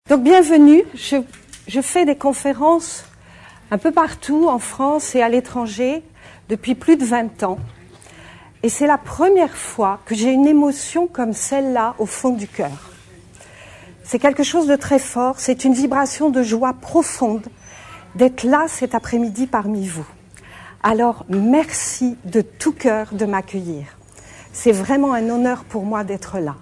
Donc bienvenue, je fais des conférences un peu partout en France et à l'étranger depuis plus de 20 ans. Et c'est la première fois que j'ai une émotion comme celle-là au fond du cœur. C'est quelque chose de très fort, c'est une vibration de joie profonde d'être là cet après-midi parmi vous. Alors merci de tout cœur de m'accueillir. C'est vraiment un honneur pour moi d'être là.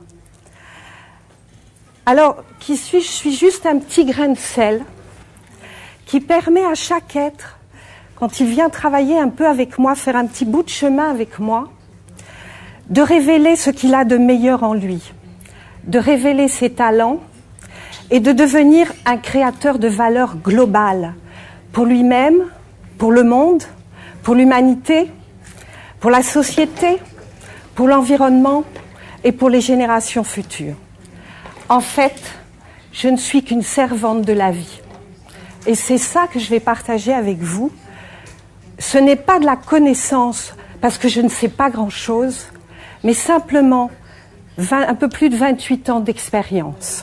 Alors, qui suis-je ? Je suis juste un petit grain de sel qui permet à chaque être, quand il vient travailler un peu avec moi, faire un petit bout de chemin avec moi, de révéler ce qu'il a de meilleur en lui, de révéler ses talents et de devenir un créateur de valeur globale pour lui-même, pour le monde, pour l'humanité, pour la société, pour l'environnement et pour les générations futures. En fait, je ne suis qu'une servante de la vie. Et c'est ça que je vais partager avec vous. Ce n'est pas de la connaissance, parce que je ne sais pas grand-chose, mais simplement un peu plus de 28 ans d'expérience.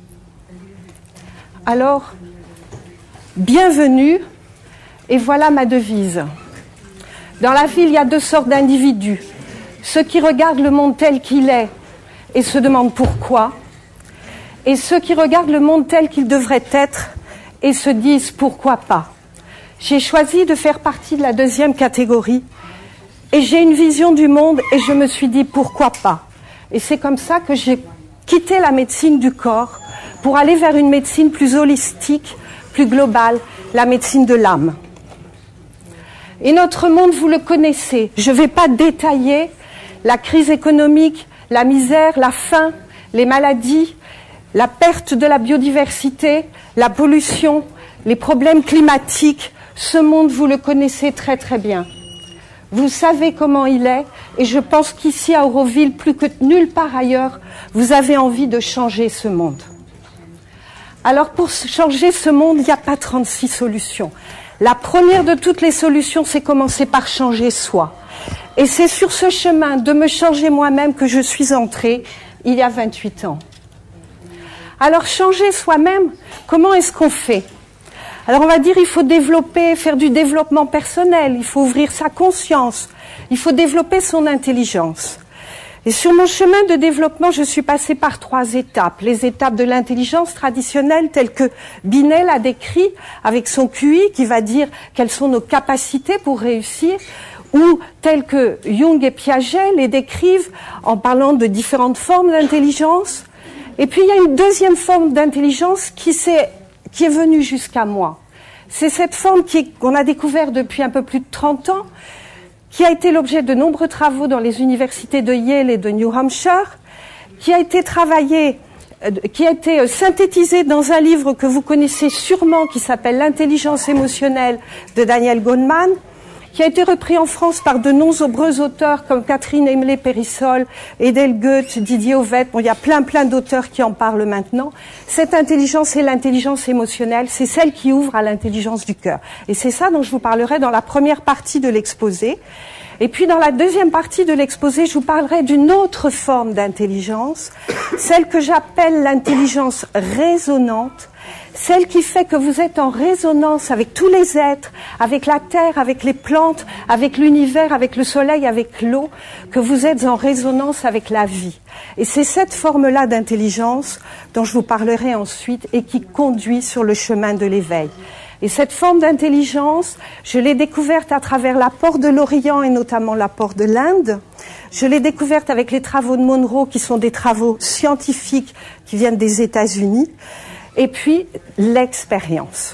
Alors, bienvenue, et voilà ma devise. Dans la vie, il y a deux sortes d'individus. Ceux qui regardent le monde tel qu'il est et se demandent pourquoi, et ceux qui regardent le monde tel qu'il devrait être et se disent pourquoi pas. J'ai choisi de faire partie de la deuxième catégorie et j'ai une vision du monde et je me suis dit pourquoi pas. Et c'est comme ça que j'ai quitté la médecine du corps pour aller vers une médecine plus holistique, plus globale, la médecine de l'âme. Et notre monde, vous le connaissez. Je ne vais pas détailler la crise économique, la misère, la faim, les maladies, la perte de la biodiversité, la pollution, les problèmes climatiques. Ce monde, vous le connaissez très très bien. Vous savez comment il est et je pense qu'ici à Auroville, plus que nulle part ailleurs, vous avez envie de changer ce monde. Alors pour changer ce monde, il n'y a pas 36 solutions. La première de toutes les solutions, c'est commencer par changer soi. Et c'est sur ce chemin de me changer moi-même que je suis entrée il y a 28 ans. Alors changer soi-même, comment est-ce qu'on fait ? Alors on va dire il faut développer, faire du développement personnel, il faut ouvrir sa conscience, il faut développer son intelligence. Et sur mon chemin de développement, je suis passée par 3 étapes. Les étapes de l'intelligence traditionnelle telles que Binet l'a décrit avec son QI qui va dire quelles sont nos capacités pour réussir, ou telles que Jung et Piaget les décrivent en parlant de différentes formes d'intelligence. Et puis il y a une deuxième forme d'intelligence qui est venue jusqu'à moi. C'est cette forme qu'on a découverte depuis un peu plus de 30 ans, qui a été l'objet de nombreux travaux dans les universités de Yale et de New Hampshire, qui a été synthétisée dans un livre que vous connaissez sûrement, qui s'appelle L'intelligence émotionnelle de Daniel Goleman, qui a été repris en France par de nombreux auteurs comme Catherine Emlé-Périssol, Edel Goethe, Didier Ovette. Bon, il y a plein d'auteurs qui en parlent maintenant. Cette intelligence est l'intelligence émotionnelle, c'est celle qui ouvre à l'intelligence du cœur. Et c'est ça dont je vous parlerai dans la première partie de l'exposé. Et puis dans la deuxième partie de l'exposé, je vous parlerai d'une autre forme d'intelligence, celle que j'appelle l'intelligence résonante, celle qui fait que vous êtes en résonance avec tous les êtres, avec la terre, avec les plantes, avec l'univers, avec le soleil, avec l'eau, que vous êtes en résonance avec la vie. Et c'est cette forme-là d'intelligence dont je vous parlerai ensuite et qui conduit sur le chemin de l'éveil. Et cette forme d'intelligence, je l'ai découverte à travers l'apport de l'Orient et notamment l'apport de l'Inde. Je l'ai découverte avec les travaux de Monroe qui sont des travaux scientifiques qui viennent des États-Unis. Et puis, l'expérience.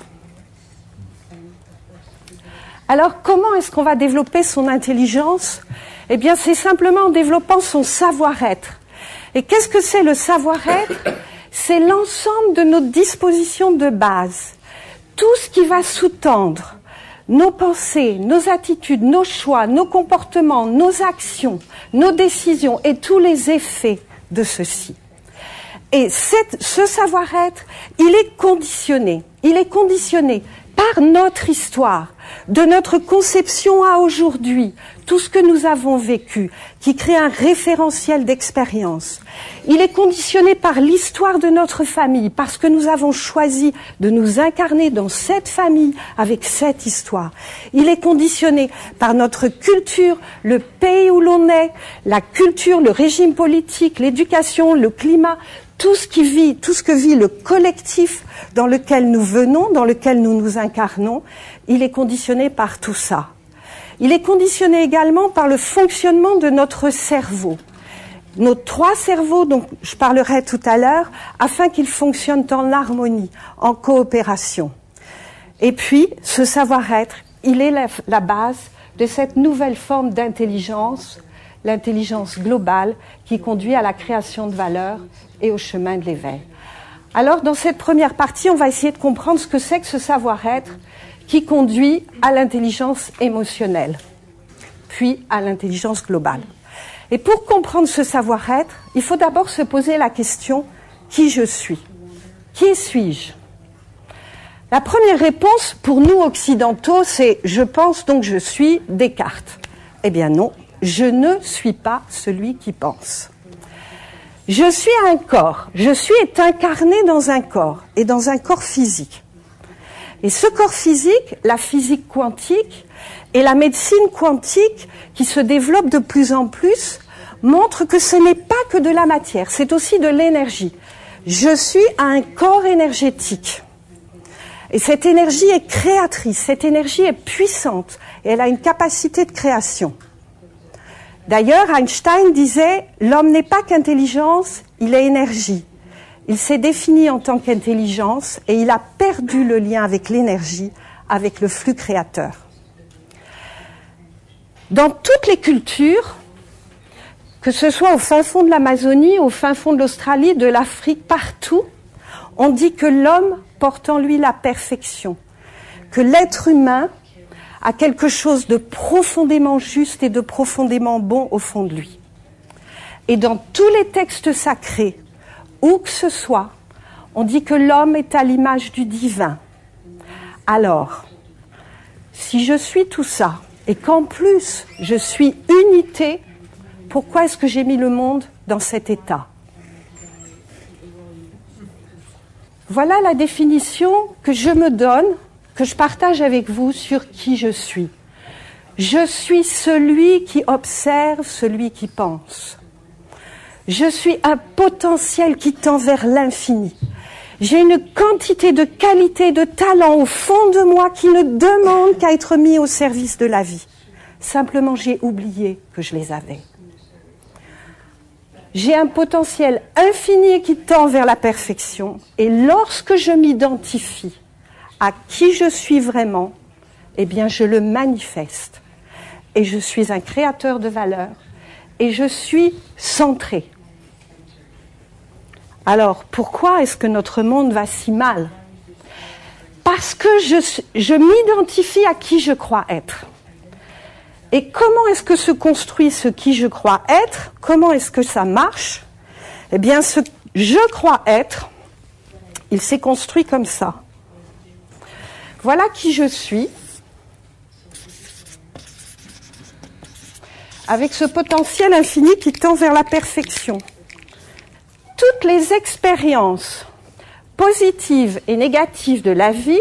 Alors, comment est-ce qu'on va développer son intelligence ? Eh bien, c'est simplement en développant son savoir-être. Et qu'est-ce que c'est le savoir-être ? C'est l'ensemble de nos dispositions de base. Tout ce qui va sous-tendre nos pensées, nos attitudes, nos choix, nos comportements, nos actions, nos décisions et tous les effets de ceci. Et ce savoir-être, il est conditionné. Il est conditionné par notre histoire, de notre conception à aujourd'hui, tout ce que nous avons vécu, qui crée un référentiel d'expérience. Il est conditionné par l'histoire de notre famille, parce que nous avons choisi de nous incarner dans cette famille avec cette histoire. Il est conditionné par notre culture, le pays où l'on est, la culture, le régime politique, l'éducation, le climat, tout ce que vit le collectif dans lequel nous venons, dans lequel nous nous incarnons, il est conditionné par tout ça. Il est conditionné également par le fonctionnement de notre cerveau. Nos 3 cerveaux, dont je parlerai tout à l'heure, afin qu'ils fonctionnent en harmonie, en coopération. Et puis, ce savoir-être, il est la base de cette nouvelle forme d'intelligence, l'intelligence globale qui conduit à la création de valeur et au chemin de l'éveil. Alors, dans cette première partie, on va essayer de comprendre ce que c'est que ce savoir-être qui conduit à l'intelligence émotionnelle, puis à l'intelligence globale. Et pour comprendre ce savoir-être, il faut d'abord se poser la question « qui je suis ?» Qui suis-je ? La première réponse pour nous occidentaux, c'est « je pense donc je suis Descartes ». Eh bien non, je ne suis pas celui qui pense. Je suis un corps. Je suis est incarné dans un corps, et dans un corps physique. Et ce corps physique, la physique quantique et la médecine quantique qui se développe de plus en plus, montrent que ce n'est pas que de la matière, c'est aussi de l'énergie. Je suis un corps énergétique. Et cette énergie est créatrice, cette énergie est puissante, et elle a une capacité de création. D'ailleurs, Einstein disait « L'homme n'est pas qu'intelligence, il est énergie ». Il s'est défini en tant qu'intelligence et il a perdu le lien avec l'énergie, avec le flux créateur. Dans toutes les cultures, que ce soit au fin fond de l'Amazonie, au fin fond de l'Australie, de l'Afrique, partout, on dit que l'homme porte en lui la perfection, que l'être humain a quelque chose de profondément juste et de profondément bon au fond de lui. Et dans tous les textes sacrés, où que ce soit, on dit que l'homme est à l'image du divin. Alors, si je suis tout ça, et qu'en plus je suis unité, pourquoi est-ce que j'ai mis le monde dans cet état ? Voilà la définition que je me donne, que je partage avec vous sur qui je suis. Je suis celui qui observe, celui qui pense. Je suis un potentiel qui tend vers l'infini. J'ai une quantité de qualité, de talent au fond de moi qui ne demande qu'à être mis au service de la vie. Simplement, j'ai oublié que je les avais. J'ai un potentiel infini qui tend vers la perfection. Et lorsque je m'identifie à qui je suis vraiment, eh bien, je le manifeste. Et je suis un créateur de valeur. Et je suis centré. Alors, pourquoi est-ce que notre monde va si mal ? Parce que je m'identifie à qui je crois être. Et comment est-ce que se construit ce qui je crois être ? Comment est-ce que ça marche ? Eh bien, ce je crois être, il s'est construit comme ça. Voilà qui je suis, avec ce potentiel infini qui tend vers la perfection. Toutes les expériences positives et négatives de la vie,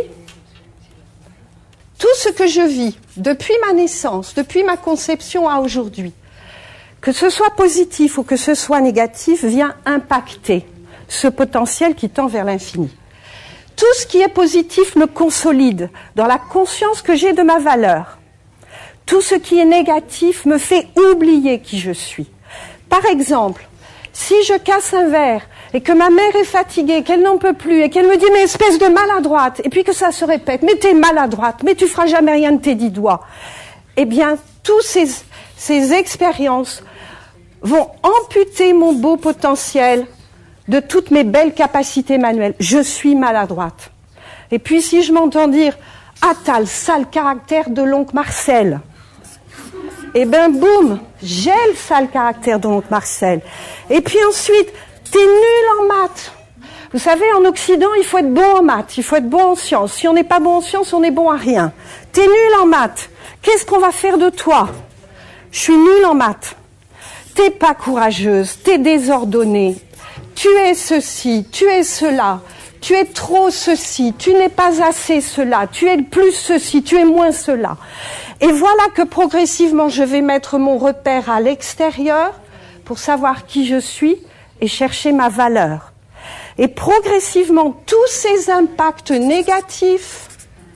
tout ce que je vis depuis ma naissance, depuis ma conception à aujourd'hui, que ce soit positif ou que ce soit négatif, vient impacter ce potentiel qui tend vers l'infini. Tout ce qui est positif me consolide dans la conscience que j'ai de ma valeur. Tout ce qui est négatif me fait oublier qui je suis. Par exemple, si je casse un verre et que ma mère est fatiguée, qu'elle n'en peut plus et qu'elle me dit « mais espèce de maladroite » et puis que ça se répète « mais t'es maladroite, mais tu feras jamais rien de tes 10 doigts », eh bien, toutes ces expériences vont amputer mon beau potentiel de toutes mes belles capacités manuelles. Je suis maladroite. Et puis si je m'entends dire « ah, t'as le sale caractère de l'oncle Marcel », et ben boum, j'ai le sale caractère de l'oncle Marcel. Et puis ensuite, t'es nul en maths. Vous savez, en Occident, il faut être bon en maths, il faut être bon en sciences. Si on n'est pas bon en sciences, on n'est bon à rien. T'es nul en maths. Qu'est-ce qu'on va faire de toi? Je suis nulle en maths. T'es pas courageuse, t'es désordonnée. Tu es ceci, tu es cela. Tu es trop ceci, tu n'es pas assez cela. Tu es plus ceci, tu es moins cela. Et voilà que progressivement, je vais mettre mon repère à l'extérieur pour savoir qui je suis et chercher ma valeur. Et progressivement, tous ces impacts négatifs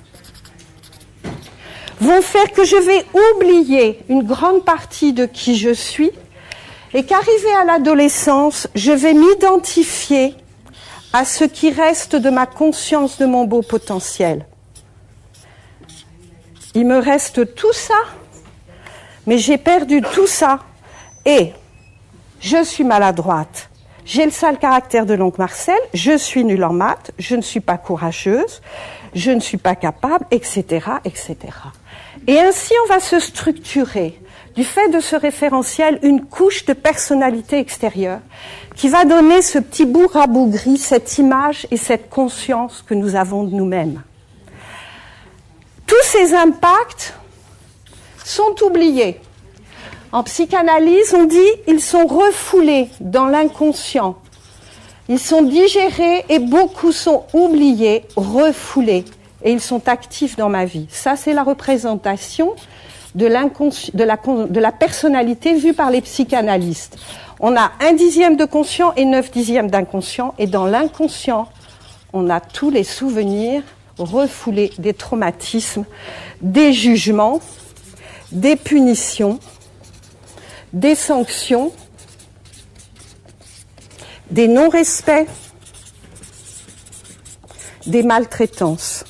vont faire que je vais oublier une grande partie de qui je suis et qu'arrivé à l'adolescence, je vais m'identifier à ce qui reste de ma conscience de mon beau potentiel. Il me reste tout ça, mais j'ai perdu tout ça et je suis maladroite. J'ai le sale caractère de l'oncle Marcel, je suis nulle en maths, je ne suis pas courageuse, je ne suis pas capable, etc., etc. Et ainsi, on va se structurer, du fait de ce référentiel, une couche de personnalité extérieure qui va donner ce petit bout rabougri, cette image et cette conscience que nous avons de nous-mêmes. Tous ces impacts sont oubliés. En psychanalyse, on dit ils sont refoulés dans l'inconscient. Ils sont digérés et beaucoup sont oubliés, refoulés. Et ils sont actifs dans ma vie. Ça, c'est la représentation de la personnalité vue par les psychanalystes. On a 1/10 de conscient et 9/10 d'inconscient. Et dans l'inconscient, on a tous les souvenirs refoulés des traumatismes, des jugements, des punitions, des sanctions, des non-respects, des maltraitances.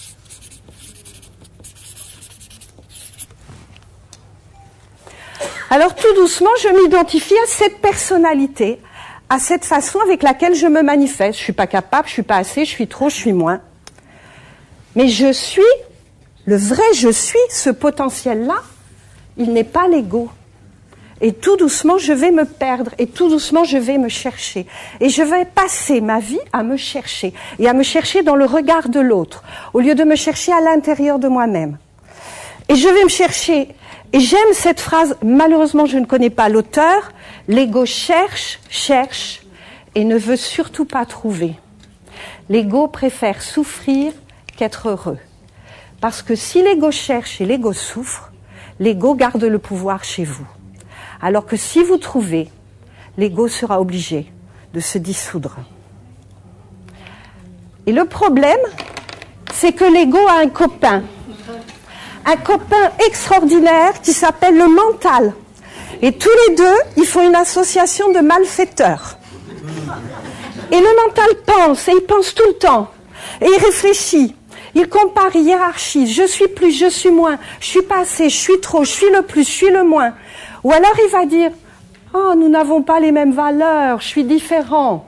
Alors tout doucement, je m'identifie à cette personnalité, à cette façon avec laquelle je me manifeste. Je suis pas capable, je suis pas assez, je suis trop, je suis moins. Mais je suis, le vrai je suis, ce potentiel-là, il n'est pas l'ego. Et tout doucement, je vais me perdre, et tout doucement, je vais me chercher. Et je vais passer ma vie à me chercher, et à me chercher dans le regard de l'autre, au lieu de me chercher à l'intérieur de moi-même. Et je vais me chercher, et j'aime cette phrase, malheureusement je ne connais pas l'auteur, l'ego cherche, cherche, et ne veut surtout pas trouver. L'ego préfère souffrir qu'être heureux. Parce que si l'ego cherche et l'ego souffre, l'ego garde le pouvoir chez vous. Alors que si vous trouvez, l'ego sera obligé de se dissoudre. Et le problème, c'est que l'ego a un copain extraordinaire qui s'appelle le mental. Et tous les deux, ils font une association de malfaiteurs. Et le mental pense, et il pense tout le temps. Et il réfléchit, il compare, il hiérarchise. Je suis plus, je suis moins, je suis pas assez, je suis trop, je suis le plus, je suis le moins. Ou alors il va dire, oh, nous n'avons pas les mêmes valeurs, je suis différent.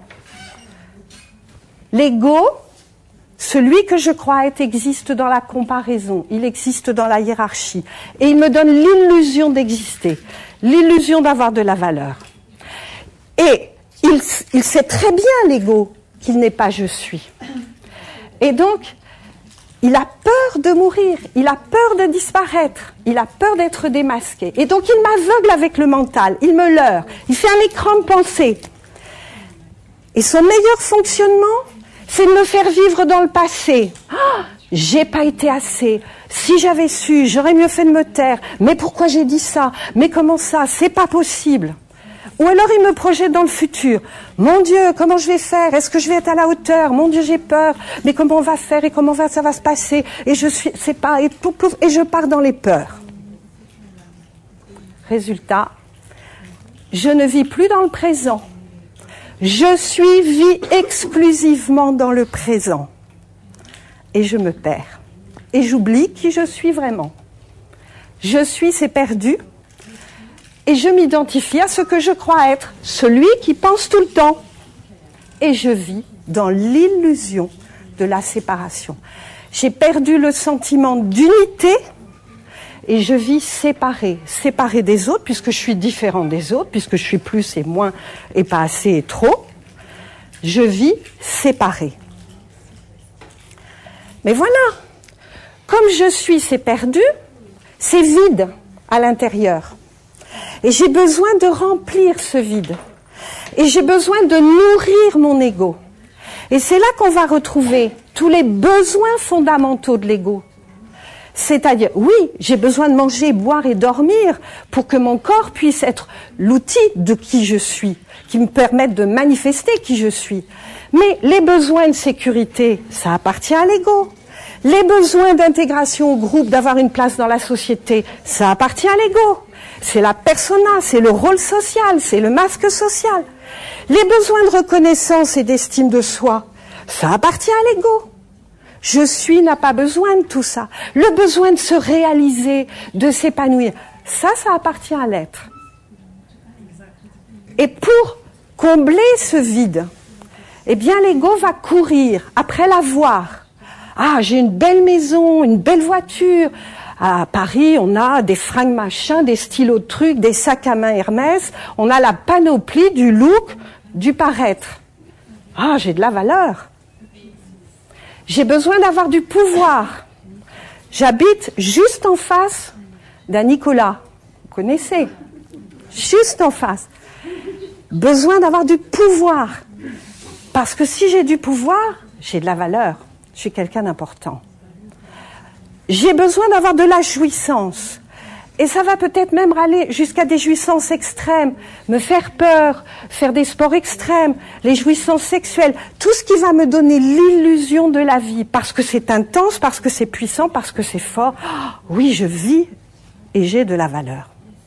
L'ego, celui que je crois être, existe dans la comparaison, il existe dans la hiérarchie. Et il me donne l'illusion d'exister, l'illusion d'avoir de la valeur. Et il sait très bien, l'ego, qu'il n'est pas je suis. Et donc, il a peur de mourir, il a peur de disparaître, il a peur d'être démasqué. Et donc il m'aveugle avec le mental, il me leurre, il fait un écran de pensée. Et son meilleur fonctionnement, c'est de me faire vivre dans le passé. Ah, j'ai pas été assez, si j'avais su, j'aurais mieux fait de me taire. Mais pourquoi j'ai dit ça? Mais comment ça? C'est pas possible. Ou alors il me projette dans le futur. Mon Dieu, comment je vais faire? Est-ce que je vais être à la hauteur? Mon Dieu, j'ai peur. Mais comment on va faire et comment ça va se passer? Et c'est pas, et je pars dans les peurs. Résultat, je ne vis plus dans le présent. Je vis exclusivement dans le présent. Et je me perds. Et j'oublie qui je suis vraiment. Je suis, c'est perdu. Et je m'identifie à ce que je crois être, celui qui pense tout le temps. Et je vis dans l'illusion de la séparation. J'ai perdu le sentiment d'unité et je vis séparée des autres, puisque je suis différent des autres, puisque je suis plus et moins et pas assez et trop. Je vis séparée. Mais voilà, comme je suis, c'est perdu, c'est vide à l'intérieur. Et j'ai besoin de remplir ce vide. Et j'ai besoin de nourrir mon ego. Et c'est là qu'on va retrouver tous les besoins fondamentaux de l'ego. C'est-à-dire, oui, j'ai besoin de manger, boire et dormir pour que mon corps puisse être l'outil de qui je suis, qui me permette de manifester qui je suis. Mais les besoins de sécurité, ça appartient à l'ego. Les besoins d'intégration au groupe, d'avoir une place dans la société, ça appartient à l'ego. C'est la persona, c'est le rôle social, c'est le masque social. Les besoins de reconnaissance et d'estime de soi, ça appartient à l'ego. Je suis n'a pas besoin de tout ça. Le besoin de se réaliser, de s'épanouir, ça appartient à l'être. Et pour combler ce vide, eh bien l'ego va courir après l'avoir. Ah, j'ai une belle maison, une belle voiture. À Paris, on a des fringues machin, des stylos de trucs, des sacs à main Hermès. On a la panoplie du look, du paraître. Ah, j'ai de la valeur. J'ai besoin d'avoir du pouvoir. J'habite juste en face d'un Nicolas. Vous connaissez? Juste en face. Besoin d'avoir du pouvoir. Parce que si j'ai du pouvoir, j'ai de la valeur. Je suis quelqu'un d'important. J'ai besoin d'avoir de la jouissance. Et ça va peut-être même aller jusqu'à des jouissances extrêmes, me faire peur, faire des sports extrêmes, les jouissances sexuelles, tout ce qui va me donner l'illusion de la vie, parce que c'est intense, parce que c'est puissant, parce que c'est fort. Oh, oui, je vis et j'ai de la valeur.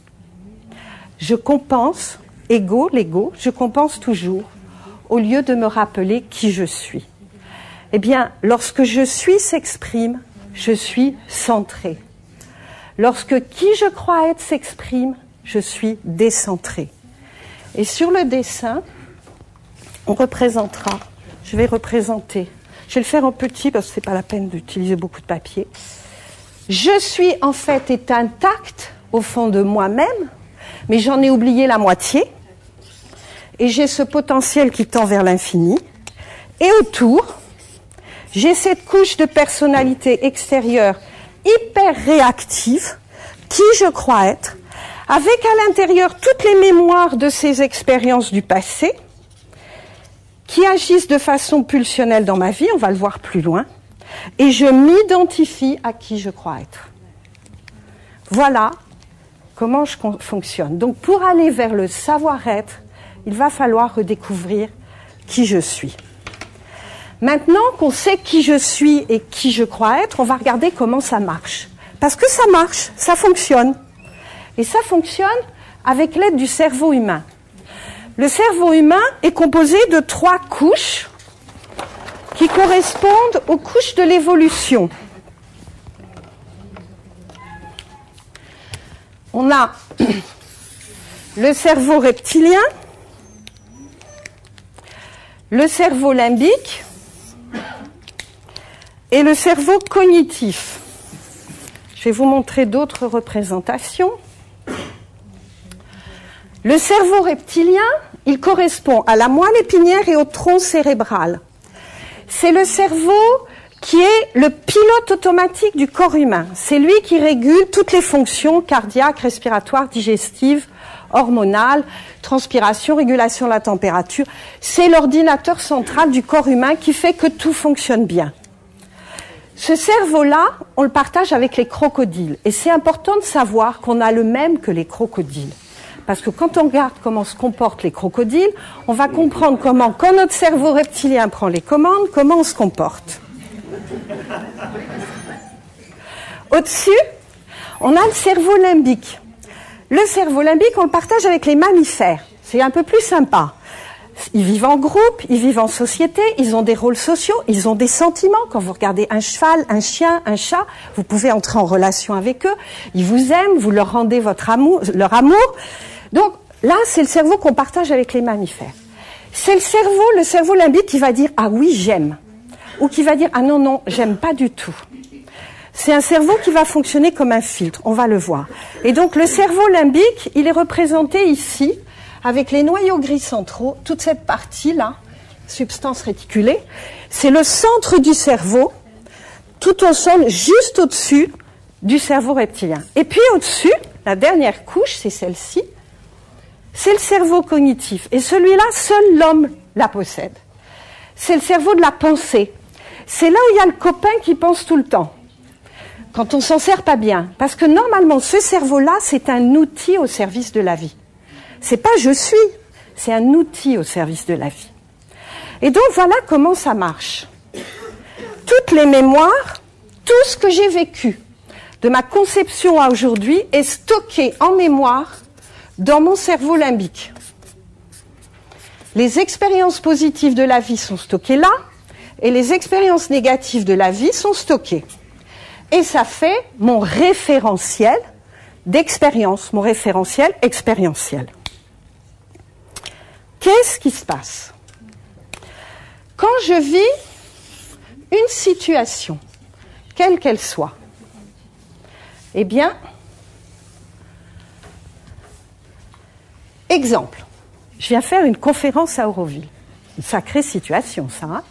Je compense, l'ego, je compense toujours, au lieu de me rappeler qui je suis. Eh bien, lorsque je suis s'exprime, je suis centrée. Lorsque qui je crois être s'exprime, je suis décentrée. Et sur le dessin, on représentera, je vais représenter, je vais le faire en petit parce que c'est pas la peine d'utiliser beaucoup de papier. Je suis en fait est intacte au fond de moi-même, mais j'en ai oublié la moitié. Et j'ai ce potentiel qui tend vers l'infini. Et autour, j'ai cette couche de personnalité extérieure hyper réactive, qui je crois être, avec à l'intérieur toutes les mémoires de ces expériences du passé, qui agissent de façon pulsionnelle dans ma vie, on va le voir plus loin, et je m'identifie à qui je crois être. Voilà comment je fonctionne. Donc pour aller vers le savoir-être, il va falloir redécouvrir qui je suis. Maintenant qu'on sait qui je suis et qui je crois être, on va regarder comment ça marche. Parce que ça marche, ça fonctionne. Et ça fonctionne avec l'aide du cerveau humain. Le cerveau humain est composé de 3 couches qui correspondent aux couches de l'évolution. On a le cerveau reptilien, le cerveau limbique, et le cerveau cognitif. Je vais vous montrer d'autres représentations. Le cerveau reptilien, il correspond à la moelle épinière et au tronc cérébral. C'est le cerveau qui est le pilote automatique du corps humain. C'est lui qui régule toutes les fonctions cardiaques, respiratoires, digestives, hormonales, transpiration, régulation de la température. C'est l'ordinateur central du corps humain qui fait que tout fonctionne bien. Ce cerveau-là, on le partage avec les crocodiles. Et c'est important de savoir qu'on a le même que les crocodiles. Parce que quand on regarde comment se comportent les crocodiles, on va comprendre comment, quand notre cerveau reptilien prend les commandes, comment on se comporte. Au-dessus, on a le cerveau limbique. Le cerveau limbique, on le partage avec les mammifères. C'est un peu plus sympa. Ils vivent en groupe, ils vivent en société, ils ont des rôles sociaux, ils ont des sentiments. Quand vous regardez un cheval, un chien, un chat, vous pouvez entrer en relation avec eux. Ils vous aiment, vous leur rendez leur amour. Donc là, c'est le cerveau qu'on partage avec les mammifères. C'est le cerveau limbique qui va dire « Ah oui, j'aime » ou qui va dire « Ah non, non, j'aime pas du tout ». C'est un cerveau qui va fonctionner comme un filtre, on va le voir. Et donc le cerveau limbique, il est représenté ici avec les noyaux gris centraux, toute cette partie-là, substance réticulée, c'est le centre du cerveau, tout au sol, juste au-dessus du cerveau reptilien. Et puis au-dessus, la dernière couche, c'est celle-ci, c'est le cerveau cognitif. Et celui-là, seul l'homme la possède. C'est le cerveau de la pensée. C'est là où il y a le copain qui pense tout le temps, quand on s'en sert pas bien. Parce que normalement, ce cerveau-là, c'est un outil au service de la vie. C'est pas je suis, c'est un outil au service de la vie. Et donc voilà comment ça marche. Toutes les mémoires, tout ce que j'ai vécu, de ma conception à aujourd'hui, est stocké en mémoire dans mon cerveau limbique. Les expériences positives de la vie sont stockées là, et les expériences négatives de la vie sont stockées. Et ça fait mon référentiel d'expérience, mon référentiel expérientiel. Qu'est-ce qui se passe? Quand je vis une situation, quelle qu'elle soit, eh bien, exemple, je viens faire une conférence à Auroville. Une sacrée situation, ça. Hein?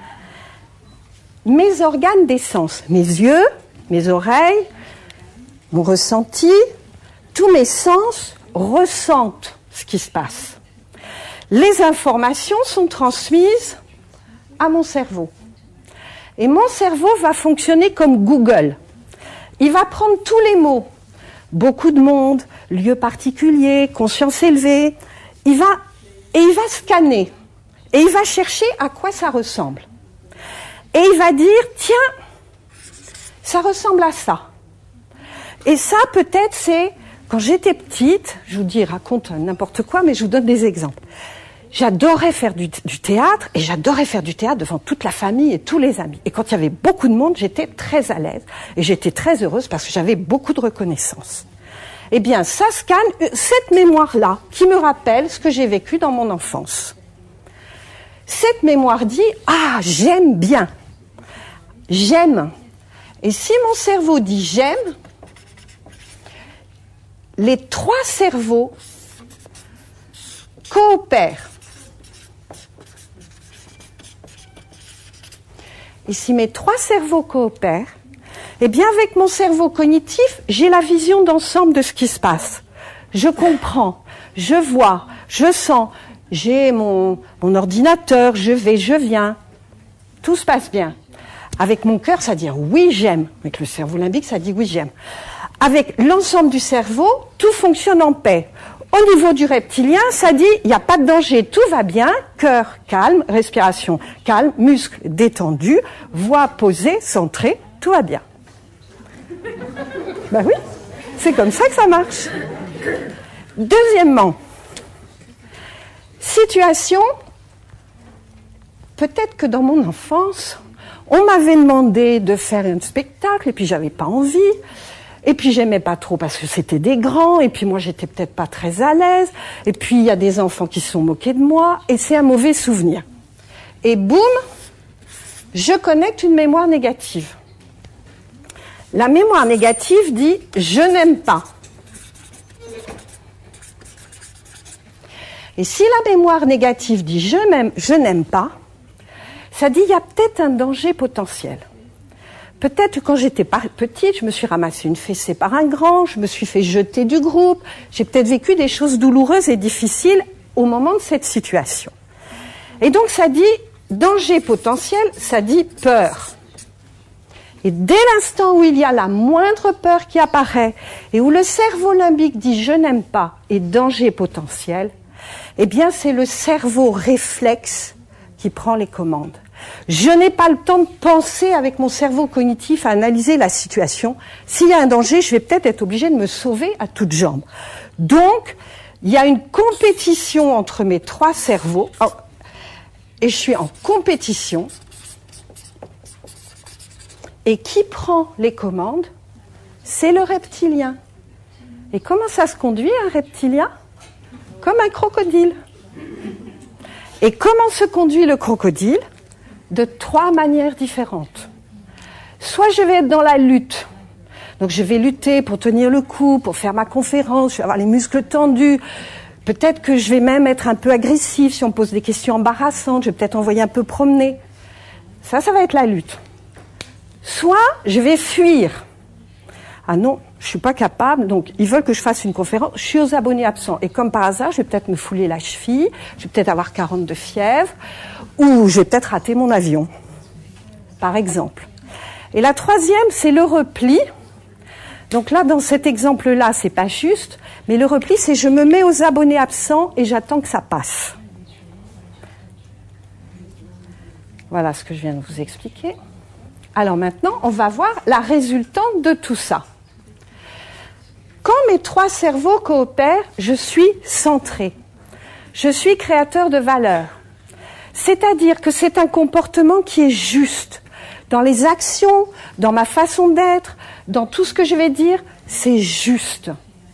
Mes organes des sens, mes yeux, mes oreilles, mon ressenti, tous mes sens ressentent ce qui se passe. Les informations sont transmises à mon cerveau. Et mon cerveau va fonctionner comme Google. Il va prendre tous les mots, beaucoup de monde, lieu particulier, conscience élevée. Il va scanner et il va chercher à quoi ça ressemble. Et il va dire, tiens, ça ressemble à ça. Et ça, peut-être, c'est, quand j'étais petite, je vous dis, raconte n'importe quoi, mais je vous donne des exemples. J'adorais faire du théâtre, et j'adorais faire du théâtre devant toute la famille et tous les amis. Et quand il y avait beaucoup de monde, j'étais très à l'aise, et j'étais très heureuse parce que j'avais beaucoup de reconnaissance. Eh bien, ça scanne cette mémoire-là, qui me rappelle ce que j'ai vécu dans mon enfance. Cette mémoire dit, ah, j'aime bien. J'aime. Et si mon cerveau dit j'aime, les trois cerveaux coopèrent. Et si mes trois cerveaux coopèrent, eh bien avec mon cerveau cognitif, j'ai la vision d'ensemble de ce qui se passe. Je comprends, je vois, je sens, j'ai mon ordinateur, je vais, je viens. Tout se passe bien. Avec mon cœur, ça dit oui, j'aime. Avec le cerveau limbique, ça dit oui, j'aime. Avec l'ensemble du cerveau, tout fonctionne en paix. Au niveau du reptilien, ça dit il n'y a pas de danger, tout va bien, cœur calme, respiration calme, muscles détendus, voix posée, centrée, tout va bien. Ben oui, c'est comme ça que ça marche. Deuxièmement, situation, peut-être que dans mon enfance, on m'avait demandé de faire un spectacle et puis j'avais pas envie. Et puis j'aimais pas trop parce que c'était des grands, et puis moi j'étais peut-être pas très à l'aise, et puis il y a des enfants qui se sont moqués de moi, et c'est un mauvais souvenir. Et boum, je connecte une mémoire négative. La mémoire négative dit « je n'aime pas ». Et si la mémoire négative dit « je n'aime pas », ça dit « il y a peut-être un danger potentiel ». Peut-être que quand j'étais petite, je me suis ramassée une fessée par un grand, je me suis fait jeter du groupe, j'ai peut-être vécu des choses douloureuses et difficiles au moment de cette situation. Et donc ça dit danger potentiel, ça dit peur. Et dès l'instant où il y a la moindre peur qui apparaît et où le cerveau limbique dit je n'aime pas et danger potentiel, eh bien c'est le cerveau réflexe qui prend les commandes. Je n'ai pas le temps de penser avec mon cerveau cognitif à analyser la situation. S'il y a un danger, je vais peut-être être obligée de me sauver à toutes jambes. Donc, il y a une compétition entre mes trois cerveaux. Et je suis en compétition. Et qui prend les commandes? C'est le reptilien. Et comment ça se conduit, un reptilien? Comme un crocodile. Et comment se conduit le crocodile? De trois manières différentes. Soit je vais être dans la lutte. Donc je vais lutter pour tenir le coup, pour faire ma conférence, je vais avoir les muscles tendus. Peut-être que je vais même être un peu agressive si on me pose des questions embarrassantes. Je vais peut-être envoyer un peu promener. Ça va être la lutte. Soit je vais fuir. Ah non, je suis pas capable, donc ils veulent que je fasse une conférence. Je suis aux abonnés absents. Et comme par hasard, je vais peut-être me fouler la cheville, je vais peut-être avoir 40 de fièvre, ou je vais peut-être rater mon avion, par exemple. Et la troisième, c'est le repli. Donc là, dans cet exemple-là, c'est pas juste, mais le repli, c'est je me mets aux abonnés absents et j'attends que ça passe. Voilà ce que je viens de vous expliquer. Alors maintenant, on va voir la résultante de tout ça. Quand mes trois cerveaux coopèrent, je suis centré. Je suis créateur de valeur. C'est-à-dire que c'est un comportement qui est juste. Dans les actions, dans ma façon d'être, dans tout ce que je vais dire, c'est juste.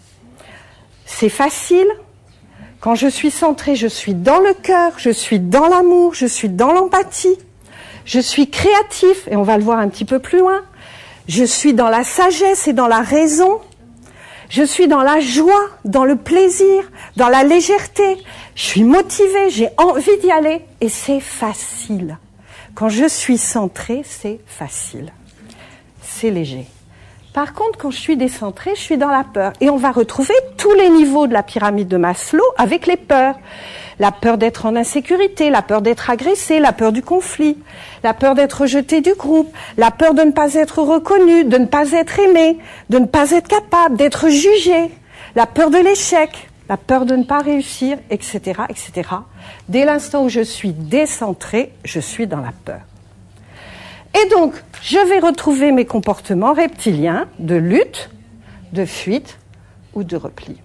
C'est facile. Quand je suis centré, je suis dans le cœur, je suis dans l'amour, je suis dans l'empathie. Je suis créatif, et on va le voir un petit peu plus loin. Je suis dans la sagesse et dans la raison. Je suis dans la joie, dans le plaisir, dans la légèreté. Je suis motivée, j'ai envie d'y aller, et c'est facile. Quand je suis centrée, c'est facile. C'est léger. Par contre, quand je suis décentrée, je suis dans la peur. Et on va retrouver tous les niveaux de la pyramide de Maslow avec les peurs. La peur d'être en insécurité, la peur d'être agressé, la peur du conflit, la peur d'être rejeté du groupe, la peur de ne pas être reconnu, de ne pas être aimé, de ne pas être capable, d'être jugé, la peur de l'échec, la peur de ne pas réussir, etc., etc. Dès l'instant où je suis décentrée, je suis dans la peur. Et donc, je vais retrouver mes comportements reptiliens de lutte, de fuite ou de repli.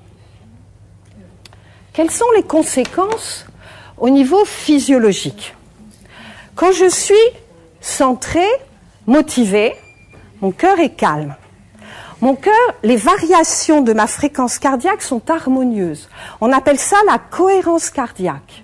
Quelles sont les conséquences au niveau physiologique? Quand je suis centrée, motivée, mon cœur est calme. Mon cœur, les variations de ma fréquence cardiaque sont harmonieuses. On appelle ça la cohérence cardiaque.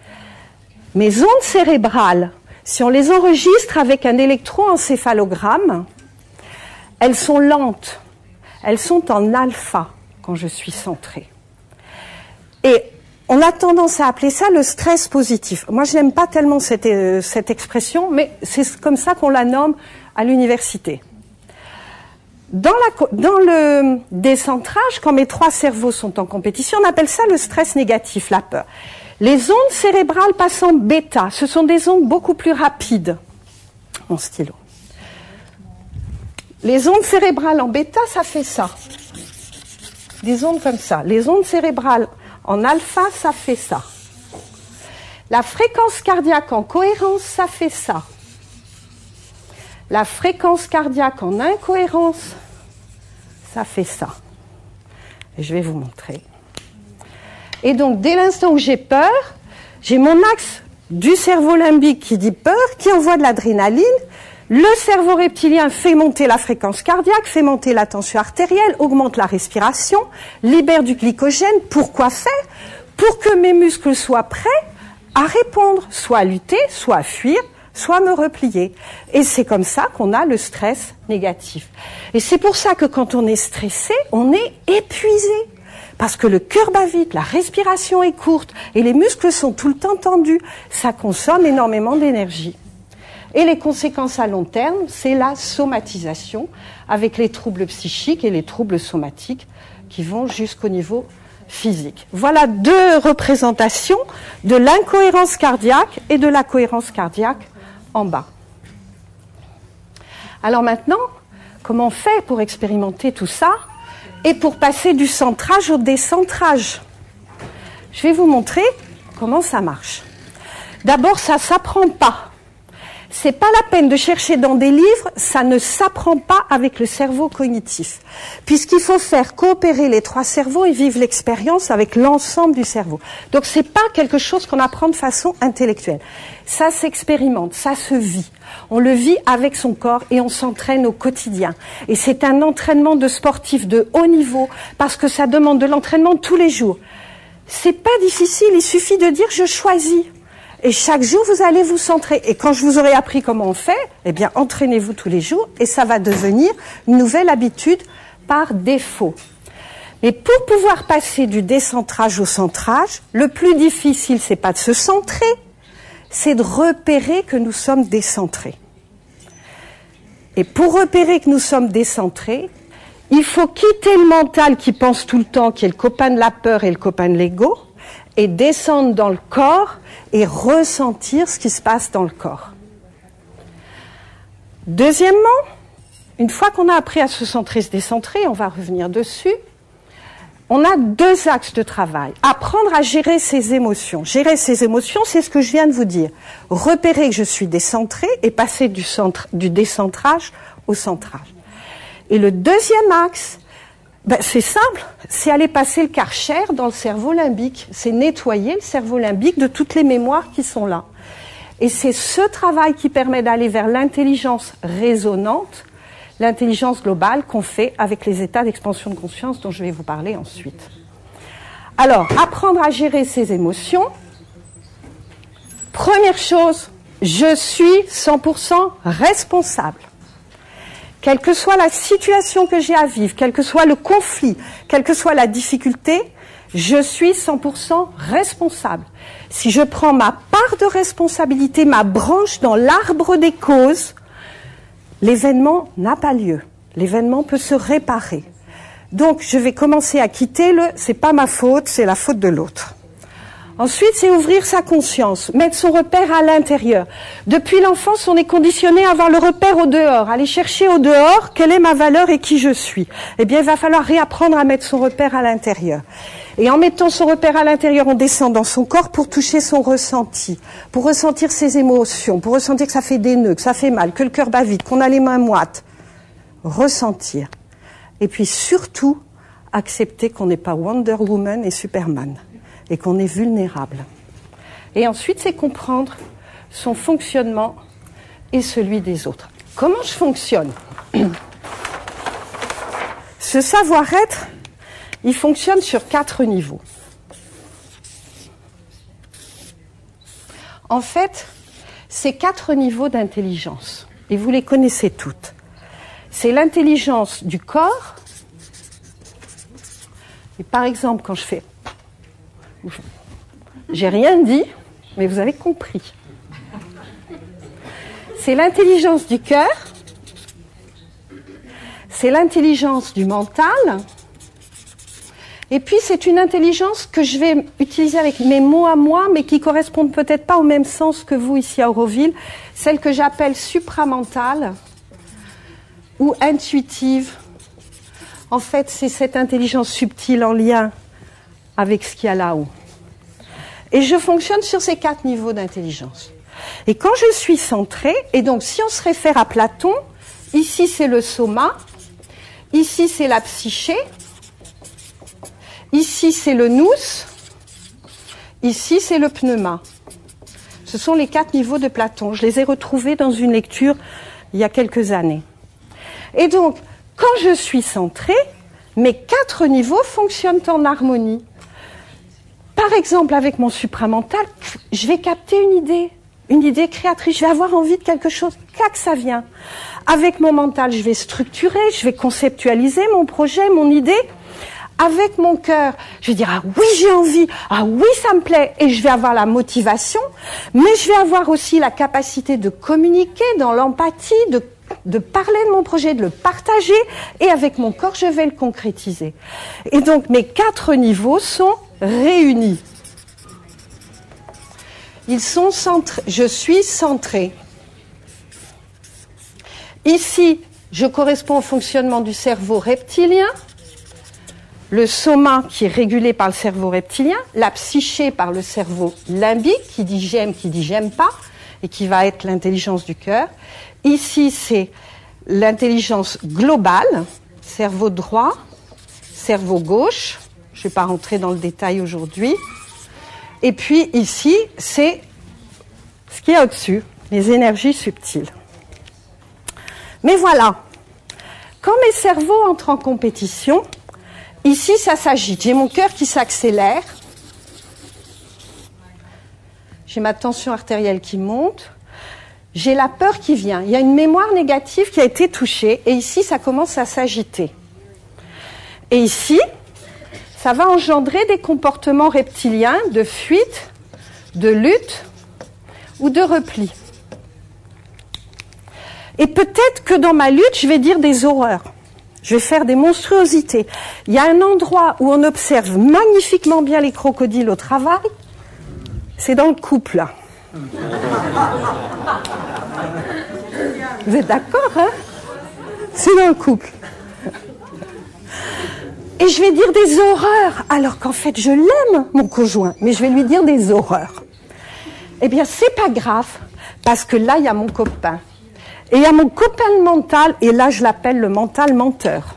Mes ondes cérébrales, si on les enregistre avec un électroencéphalogramme, elles sont lentes. Elles sont en alpha quand je suis centrée. Et on a tendance à appeler ça le stress positif. Moi, je n'aime pas tellement cette expression, mais c'est comme ça qu'on la nomme à l'université. Dans le décentrage, quand mes trois cerveaux sont en compétition, on appelle ça le stress négatif, la peur. Les ondes cérébrales passent en bêta. Ce sont des ondes beaucoup plus rapides. Mon stylo. Les ondes cérébrales en bêta, ça fait ça. Des ondes comme ça. Les ondes cérébrales en alpha, ça fait ça. La fréquence cardiaque en cohérence, ça fait ça. La fréquence cardiaque en incohérence, ça fait ça. Et je vais vous montrer. Et donc, dès l'instant où j'ai peur, j'ai mon axe du cerveau limbique qui dit peur, qui envoie de l'adrénaline. Le cerveau reptilien fait monter la fréquence cardiaque, fait monter la tension artérielle, augmente la respiration, libère du glycogène. Pourquoi faire? Pour que mes muscles soient prêts à répondre, soit à lutter, soit à fuir, soit à me replier. Et c'est comme ça qu'on a le stress négatif. Et c'est pour ça que quand on est stressé, on est épuisé. Parce que le cœur bat vite, la respiration est courte et les muscles sont tout le temps tendus. Ça consomme énormément d'énergie. Et les conséquences à long terme, c'est la somatisation avec les troubles psychiques et les troubles somatiques qui vont jusqu'au niveau physique. Voilà deux représentations de l'incohérence cardiaque et de la cohérence cardiaque en bas. Alors maintenant, comment on fait pour expérimenter tout ça et pour passer du centrage au décentrage? Je vais vous montrer comment ça marche. D'abord, ça ne s'apprend pas. C'est pas la peine de chercher dans des livres, ça ne s'apprend pas avec le cerveau cognitif. Puisqu'il faut faire coopérer les trois cerveaux et vivre l'expérience avec l'ensemble du cerveau. Donc c'est pas quelque chose qu'on apprend de façon intellectuelle. Ça s'expérimente, ça se vit. On le vit avec son corps et on s'entraîne au quotidien. Et c'est un entraînement de sportif de haut niveau parce que ça demande de l'entraînement tous les jours. C'est pas difficile, il suffit de dire je choisis. Et chaque jour, vous allez vous centrer. Et quand je vous aurai appris comment on fait, eh bien, entraînez-vous tous les jours et ça va devenir une nouvelle habitude par défaut. Et pour pouvoir passer du décentrage au centrage, le plus difficile, c'est pas de se centrer, c'est de repérer que nous sommes décentrés. Et pour repérer que nous sommes décentrés, il faut quitter le mental qui pense tout le temps, qui est le copain de la peur et le copain de l'ego, et descendre dans le corps et ressentir ce qui se passe dans le corps. Deuxièmement, une fois qu'on a appris à se centrer, se décentrer, on va revenir dessus, on a 2 axes de travail. Apprendre à gérer ses émotions. Gérer ses émotions, c'est ce que je viens de vous dire. Repérer que je suis décentré et passer du décentrage au centrage. Et le deuxième axe, c'est simple, c'est aller passer le Karcher dans le cerveau limbique. C'est nettoyer le cerveau limbique de toutes les mémoires qui sont là. Et c'est ce travail qui permet d'aller vers l'intelligence résonante, l'intelligence globale qu'on fait avec les états d'expansion de conscience dont je vais vous parler ensuite. Alors, apprendre à gérer ses émotions. Première chose, je suis 100% responsable. Quelle que soit la situation que j'ai à vivre, quel que soit le conflit, quelle que soit la difficulté, je suis 100% responsable. Si je prends ma part de responsabilité, ma branche dans l'arbre des causes, l'événement n'a pas lieu. L'événement peut se réparer. Donc, je vais commencer à quitter c'est pas ma faute, c'est la faute de l'autre. Ensuite, c'est ouvrir sa conscience, mettre son repère à l'intérieur. Depuis l'enfance, on est conditionné à avoir le repère au dehors, aller chercher au dehors quelle est ma valeur et qui je suis. Eh bien, il va falloir réapprendre à mettre son repère à l'intérieur. Et en mettant son repère à l'intérieur, on descend dans son corps pour toucher son ressenti, pour ressentir ses émotions, pour ressentir que ça fait des nœuds, que ça fait mal, que le cœur bat vite, qu'on a les mains moites. Ressentir. Et puis surtout, accepter qu'on n'est pas Wonder Woman et Superman, et qu'on est vulnérable. Et ensuite, c'est comprendre son fonctionnement et celui des autres. Comment je fonctionne ? Ce savoir-être, il fonctionne sur 4 niveaux. En fait, c'est 4 niveaux d'intelligence, et vous les connaissez toutes. C'est l'intelligence du corps, et par exemple, quand je fais... J'ai rien dit, mais vous avez compris. C'est l'intelligence du cœur, c'est l'intelligence du mental, et puis c'est une intelligence que je vais utiliser avec mes mots à moi, mais qui correspondent peut-être pas au même sens que vous ici à Auroville, celle que j'appelle supramentale ou intuitive. En fait, c'est cette intelligence subtile en lien avec ce qu'il y a là-haut. Et je fonctionne sur ces 4 niveaux d'intelligence. Et quand je suis centrée, et donc si on se réfère à Platon, ici c'est le soma, ici c'est la psyché, ici c'est le nous, ici c'est le pneuma. Ce sont les 4 niveaux de Platon. Je les ai retrouvés dans une lecture il y a quelques années. Et donc, quand je suis centrée, mes 4 niveaux fonctionnent en harmonie. Par exemple, avec mon supramental, je vais capter une idée créatrice, je vais avoir envie de quelque chose, clac, ça vient. Avec mon mental, je vais structurer, je vais conceptualiser mon projet, mon idée. Avec mon cœur, je vais dire, ah oui, j'ai envie, ah oui, ça me plaît, et je vais avoir la motivation, mais je vais avoir aussi la capacité de communiquer dans l'empathie, de parler de mon projet, de le partager, et avec mon corps, je vais le concrétiser. Et donc, mes 4 niveaux sont réunis. Ils sont centrés. Je suis centrée. Ici, je corresponds au fonctionnement du cerveau reptilien, le soma qui est régulé par le cerveau reptilien, la psyché par le cerveau limbique, qui dit j'aime pas, et qui va être l'intelligence du cœur. Ici, c'est l'intelligence globale, cerveau droit, cerveau gauche. Je ne vais pas rentrer dans le détail aujourd'hui. Et puis ici, c'est ce qu'il y a au-dessus, les énergies subtiles. Mais voilà, quand mes cerveaux entrent en compétition, ici ça s'agite. J'ai mon cœur qui s'accélère, j'ai ma tension artérielle qui monte, j'ai la peur qui vient. Il y a une mémoire négative qui a été touchée et ici ça commence à s'agiter. Et ici, ça va engendrer des comportements reptiliens de fuite, de lutte ou de repli. Et peut-être que dans ma lutte, je vais dire des horreurs. Je vais faire des monstruosités. Il y a un endroit où on observe magnifiquement bien les crocodiles au travail, c'est dans le couple, là. Vous êtes d'accord, hein? C'est dans le couple. Et je vais dire des horreurs, alors qu'en fait, je l'aime, mon conjoint, mais je vais lui dire des horreurs. Eh bien, c'est pas grave, parce que là, il y a mon copain. Et il y a mon copain mental, et là, je l'appelle le mental menteur.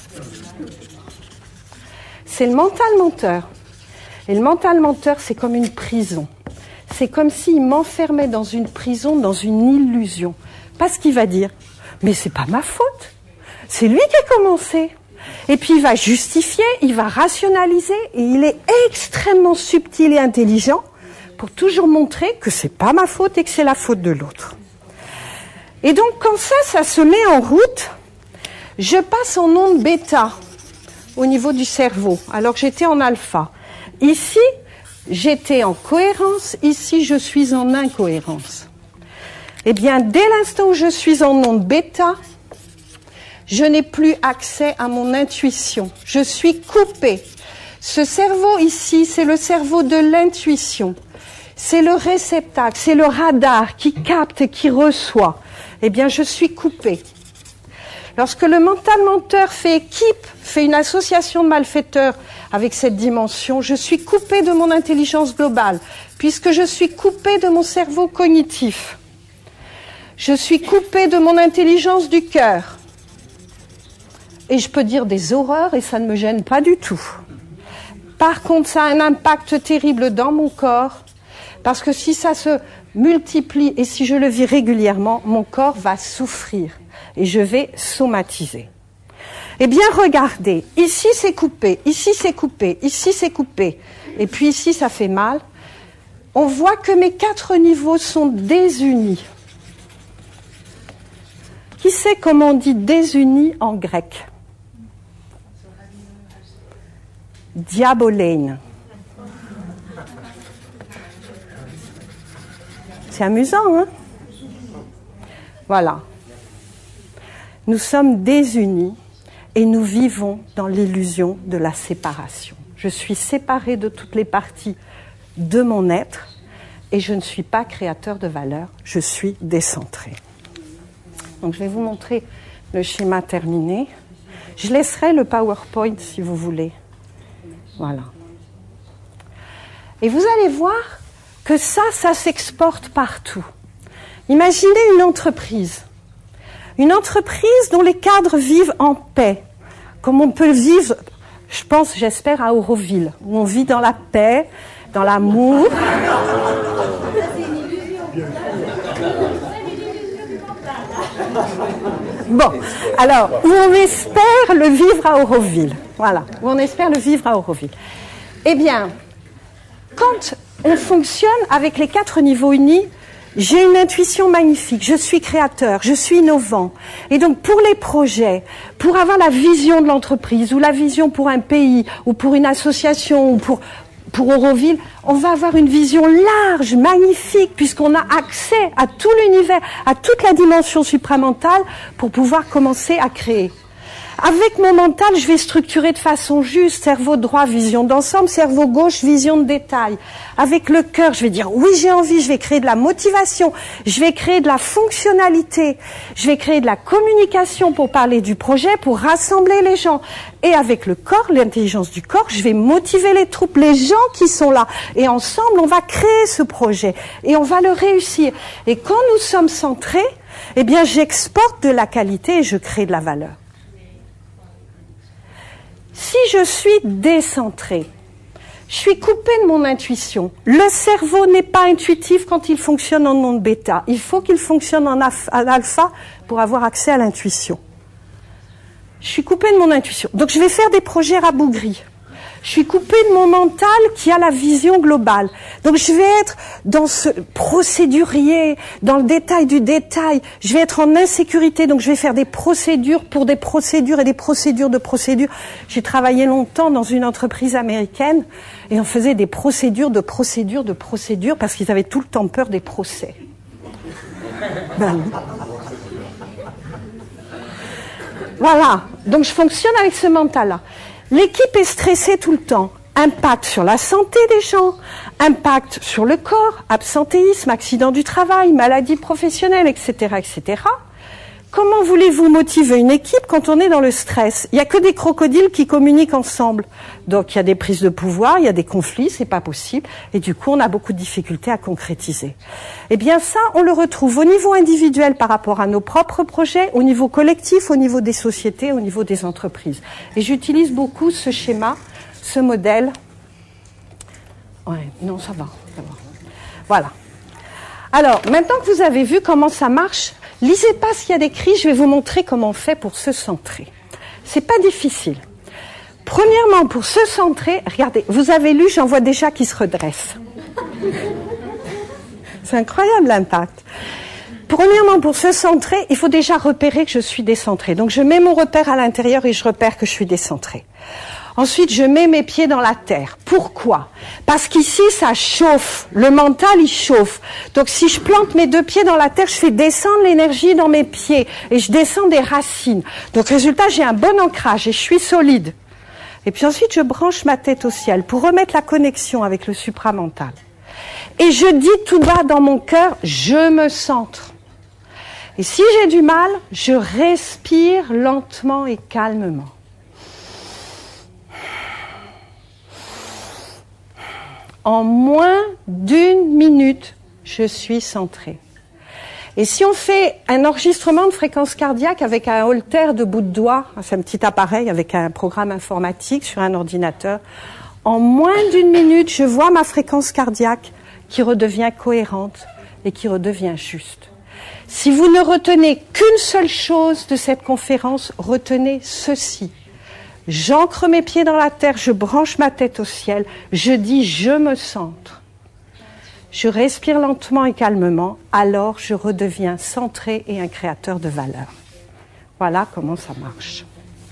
C'est le mental menteur. Et le mental menteur, c'est comme une prison. C'est comme s'il m'enfermait dans une prison, dans une illusion. Parce qu'il va dire, mais c'est pas ma faute. C'est lui qui a commencé. Et puis il va justifier, il va rationaliser, et il est extrêmement subtil et intelligent pour toujours montrer que c'est pas ma faute et que c'est la faute de l'autre. Et donc quand ça se met en route, je passe en onde bêta au niveau du cerveau, alors que j'étais en alpha. Ici, j'étais en cohérence, ici je suis en incohérence. Eh bien, dès l'instant où je suis en onde bêta, je n'ai plus accès à mon intuition. Je suis coupée. Ce cerveau ici, c'est le cerveau de l'intuition. C'est le réceptacle, c'est le radar qui capte et qui reçoit. Eh bien, je suis coupée. Lorsque le mental menteur fait équipe, fait une association de malfaiteurs avec cette dimension, je suis coupée de mon intelligence globale, puisque je suis coupée de mon cerveau cognitif. Je suis coupée de mon intelligence du cœur. Et je peux dire des horreurs et ça ne me gêne pas du tout. Par contre, ça a un impact terrible dans mon corps, parce que si ça se multiplie et si je le vis régulièrement, mon corps va souffrir et je vais somatiser. Eh bien, regardez, ici c'est coupé, ici c'est coupé, ici c'est coupé, et puis ici ça fait mal. On voit que mes 4 niveaux sont désunis. Qui sait comment on dit désunis en grec? Diabolein. C'est amusant, hein? Voilà. Nous sommes désunis et nous vivons dans l'illusion de la séparation. Je suis séparée de toutes les parties de mon être et je ne suis pas créateur de valeur, je suis décentré. Donc je vais vous montrer le schéma terminé. Je laisserai le PowerPoint si vous voulez. Voilà. Et vous allez voir que ça s'exporte partout. Imaginez une entreprise dont les cadres vivent en paix, comme on peut vivre, je pense, j'espère, à Auroville, où on vit dans la paix, dans l'amour. Bon, alors, où on espère le vivre à Auroville. Voilà, où on espère le vivre à Auroville. Eh bien, quand on fonctionne avec les 4 niveaux unis, j'ai une intuition magnifique, je suis créateur, je suis innovant. Et donc pour les projets, pour avoir la vision de l'entreprise, ou la vision pour un pays, ou pour une association, ou pour Auroville, on va avoir une vision large, magnifique, puisqu'on a accès à tout l'univers, à toute la dimension supramentale pour pouvoir commencer à créer. Avec mon mental, je vais structurer de façon juste, cerveau droit, vision d'ensemble, cerveau gauche, vision de détail. Avec le cœur, je vais dire oui, j'ai envie, je vais créer de la motivation, je vais créer de la fonctionnalité, je vais créer de la communication pour parler du projet, pour rassembler les gens. Et avec le corps, l'intelligence du corps, je vais motiver les troupes, les gens qui sont là. Et ensemble, on va créer ce projet et on va le réussir. Et quand nous sommes centrés, eh bien, j'exporte de la qualité et je crée de la valeur. Si je suis décentrée, je suis coupée de mon intuition. Le cerveau n'est pas intuitif quand il fonctionne en onde bêta. Il faut qu'il fonctionne en alpha pour avoir accès à l'intuition. Je suis coupée de mon intuition. Donc je vais faire des projets rabougris. Je suis coupée de mon mental qui a la vision globale. Donc je vais être dans ce procédurier, dans le détail du détail. Je vais être en insécurité, donc je vais faire des procédures pour des procédures et des procédures de procédures. J'ai travaillé longtemps dans une entreprise américaine et on faisait des procédures de procédures de procédures parce qu'ils avaient tout le temps peur des procès. Ben oui. Voilà, donc je fonctionne avec ce mental-là. L'équipe est stressée tout le temps. Impact sur la santé des gens, impact sur le corps, absentéisme, accident du travail, maladie professionnelle, etc., etc. Comment voulez-vous motiver une équipe quand on est dans le stress? Il n'y a que des crocodiles qui communiquent ensemble. Donc il y a des prises de pouvoir, il y a des conflits, c'est pas possible. Et du coup, on a beaucoup de difficultés à concrétiser. Eh bien ça, on le retrouve au niveau individuel par rapport à nos propres projets, au niveau collectif, au niveau des sociétés, au niveau des entreprises. Et j'utilise beaucoup ce schéma, ce modèle. Ouais, non, ça va. Voilà. Alors, maintenant que vous avez vu comment ça marche, lisez pas ce qu'il y a d'écrit, je vais vous montrer comment on fait pour se centrer. C'est pas difficile. Premièrement, pour se centrer, regardez, vous avez lu, j'en vois déjà qui se redresse. C'est incroyable l'impact. Premièrement, pour se centrer, il faut déjà repérer que je suis décentrée. Donc je mets mon repère à l'intérieur et je repère que je suis décentrée. Ensuite, je mets mes pieds dans la terre. Pourquoi? Parce qu'ici, ça chauffe. Le mental, il chauffe. Donc, si je plante mes deux pieds dans la terre, je fais descendre l'énergie dans mes pieds. Et je descends des racines. Donc, résultat, j'ai un bon ancrage et je suis solide. Et puis ensuite, je branche ma tête au ciel pour remettre la connexion avec le supramental. Et je dis tout bas dans mon cœur, je me centre. Et si j'ai du mal, je respire lentement et calmement. En moins d'une minute, je suis centrée. Et si on fait un enregistrement de fréquence cardiaque avec un holter de bout de doigt, c'est un petit appareil avec un programme informatique sur un ordinateur, en moins d'une minute, je vois ma fréquence cardiaque qui redevient cohérente et qui redevient juste. Si vous ne retenez qu'une seule chose de cette conférence, retenez ceci. J'ancre mes pieds dans la terre, je branche ma tête au ciel, je dis je me centre. Je respire lentement et calmement, alors je redeviens centré et un créateur de valeur. Voilà comment ça marche.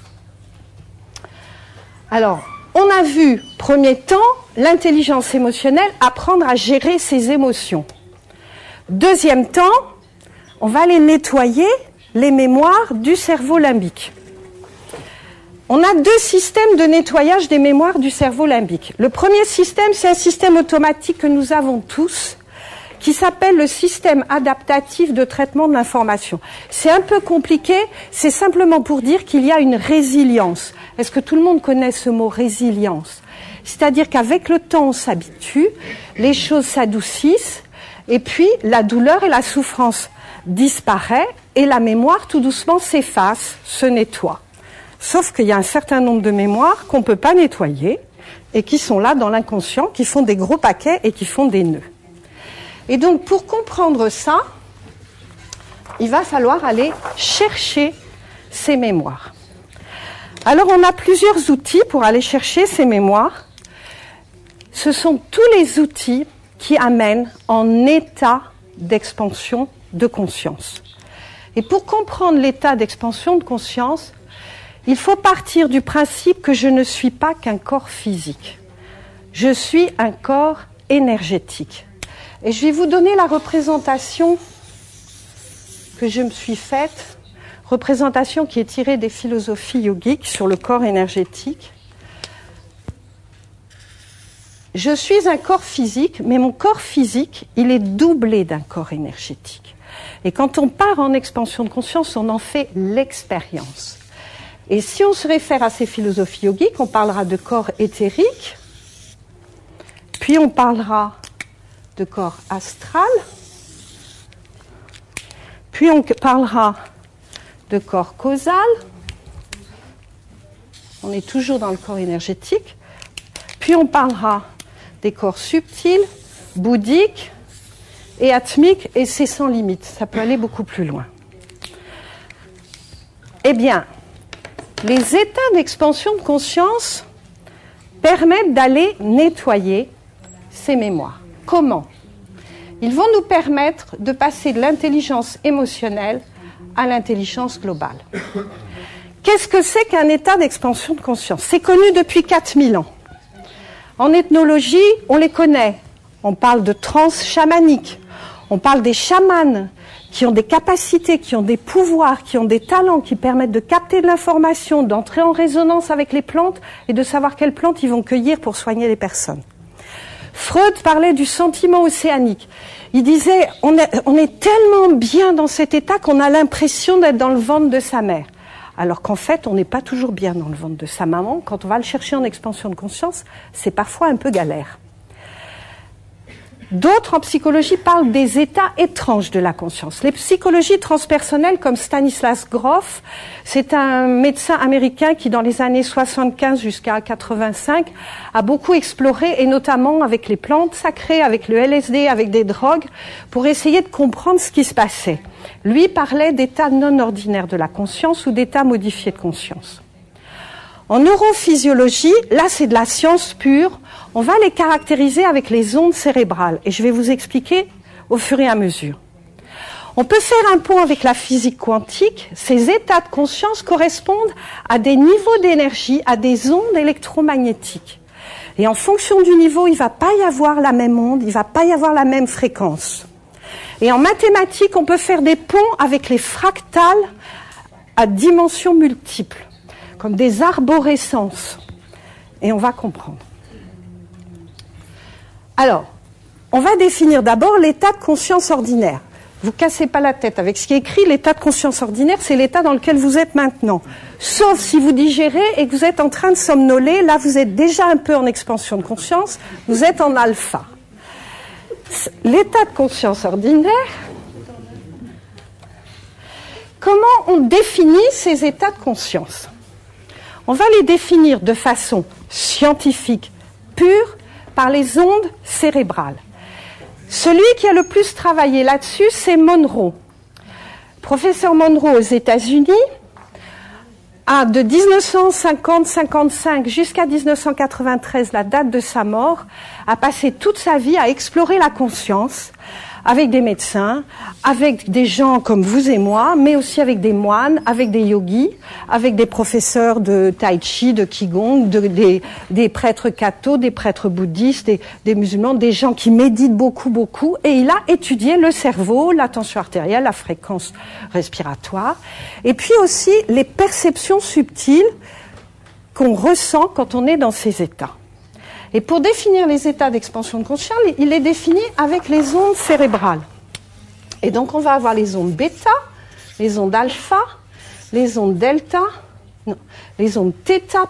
Alors, on a vu, premier temps, l'intelligence émotionnelle, apprendre à gérer ses émotions. Deuxième temps, on va aller nettoyer les mémoires du cerveau limbique. On a deux systèmes de nettoyage des mémoires du cerveau limbique. Le premier système, c'est un système automatique que nous avons tous, qui s'appelle le système adaptatif de traitement de l'information. C'est un peu compliqué, c'est simplement pour dire qu'il y a une résilience. Est-ce que tout le monde connaît ce mot résilience? C'est-à-dire qu'avec le temps, on s'habitue, les choses s'adoucissent, et puis la douleur et la souffrance disparaissent, et la mémoire tout doucement s'efface, se nettoie. Sauf qu'il y a un certain nombre de mémoires qu'on ne peut pas nettoyer et qui sont là dans l'inconscient, qui font des gros paquets et qui font des nœuds. Et donc, pour comprendre ça, il va falloir aller chercher ces mémoires. Alors, on a plusieurs outils pour aller chercher ces mémoires. Ce sont tous les outils qui amènent en état d'expansion de conscience. Et pour comprendre l'état d'expansion de conscience, il faut partir du principe que je ne suis pas qu'un corps physique. Je suis un corps énergétique. Et je vais vous donner la représentation que je me suis faite, représentation qui est tirée des philosophies yogiques sur le corps énergétique. Je suis un corps physique, mais mon corps physique, il est doublé d'un corps énergétique. Et quand on part en expansion de conscience, on en fait l'expérience. Et si on se réfère à ces philosophies yogiques, on parlera de corps éthérique, puis on parlera de corps astral, puis on parlera de corps causal, on est toujours dans le corps énergétique, puis on parlera des corps subtils, bouddhiques et atmiques, et c'est sans limite, ça peut aller beaucoup plus loin. Eh bien, les états d'expansion de conscience permettent d'aller nettoyer ces mémoires. Comment? Ils vont nous permettre de passer de l'intelligence émotionnelle à l'intelligence globale. Qu'est-ce que c'est qu'un état d'expansion de conscience? C'est connu depuis 4000 ans. En ethnologie, on les connaît. On parle de transe chamanique. On parle des chamans qui ont des capacités, qui ont des pouvoirs, qui ont des talents, qui permettent de capter de l'information, d'entrer en résonance avec les plantes et de savoir quelles plantes ils vont cueillir pour soigner les personnes. Freud parlait du sentiment océanique. Il disait, on est tellement bien dans cet état qu'on a l'impression d'être dans le ventre de sa mère. Alors qu'en fait, on n'est pas toujours bien dans le ventre de sa maman. Quand on va le chercher en expansion de conscience, c'est parfois un peu galère. D'autres en psychologie parlent des états étranges de la conscience. Les psychologies transpersonnelles comme Stanislas Grof, c'est un médecin américain qui dans les années 75 jusqu'à 85 a beaucoup exploré et notamment avec les plantes sacrées, avec le LSD, avec des drogues pour essayer de comprendre ce qui se passait. Lui parlait d'états non ordinaires de la conscience ou d'états modifiés de conscience. En neurophysiologie, là c'est de la science pure, on va les caractériser avec les ondes cérébrales et je vais vous expliquer au fur et à mesure. On peut faire un pont avec la physique quantique, ces états de conscience correspondent à des niveaux d'énergie, à des ondes électromagnétiques. Et en fonction du niveau, il ne va pas y avoir la même onde, il ne va pas y avoir la même fréquence. Et en mathématiques, on peut faire des ponts avec les fractales à dimensions multiples, comme des arborescences. Et on va comprendre. Alors, on va définir d'abord l'état de conscience ordinaire. Vous cassez pas la tête avec ce qui est écrit, l'état de conscience ordinaire, c'est l'état dans lequel vous êtes maintenant. Sauf si vous digérez et que vous êtes en train de somnoler, là vous êtes déjà un peu en expansion de conscience, vous êtes en alpha. L'état de conscience ordinaire, comment on définit ces états de conscience? On va les définir de façon scientifique, pure, par les ondes cérébrales. Celui qui a le plus travaillé là-dessus, c'est Monroe. Professeur Monroe aux États-Unis a de 1950-55 jusqu'à 1993, la date de sa mort, a passé toute sa vie à explorer la conscience avec des médecins, avec des gens comme vous et moi, mais aussi avec des moines, avec des yogis, avec des professeurs de tai chi, de qigong, des prêtres cathos, des prêtres bouddhistes, des musulmans, des gens qui méditent beaucoup, et il a étudié le cerveau, la tension artérielle, la fréquence respiratoire, et puis aussi les perceptions subtiles qu'on ressent quand on est dans ces états. Et pour définir les états d'expansion de conscience, il est défini avec les ondes cérébrales. Et donc on va avoir les ondes bêta, les ondes alpha, les ondes delta, non, les ondes theta,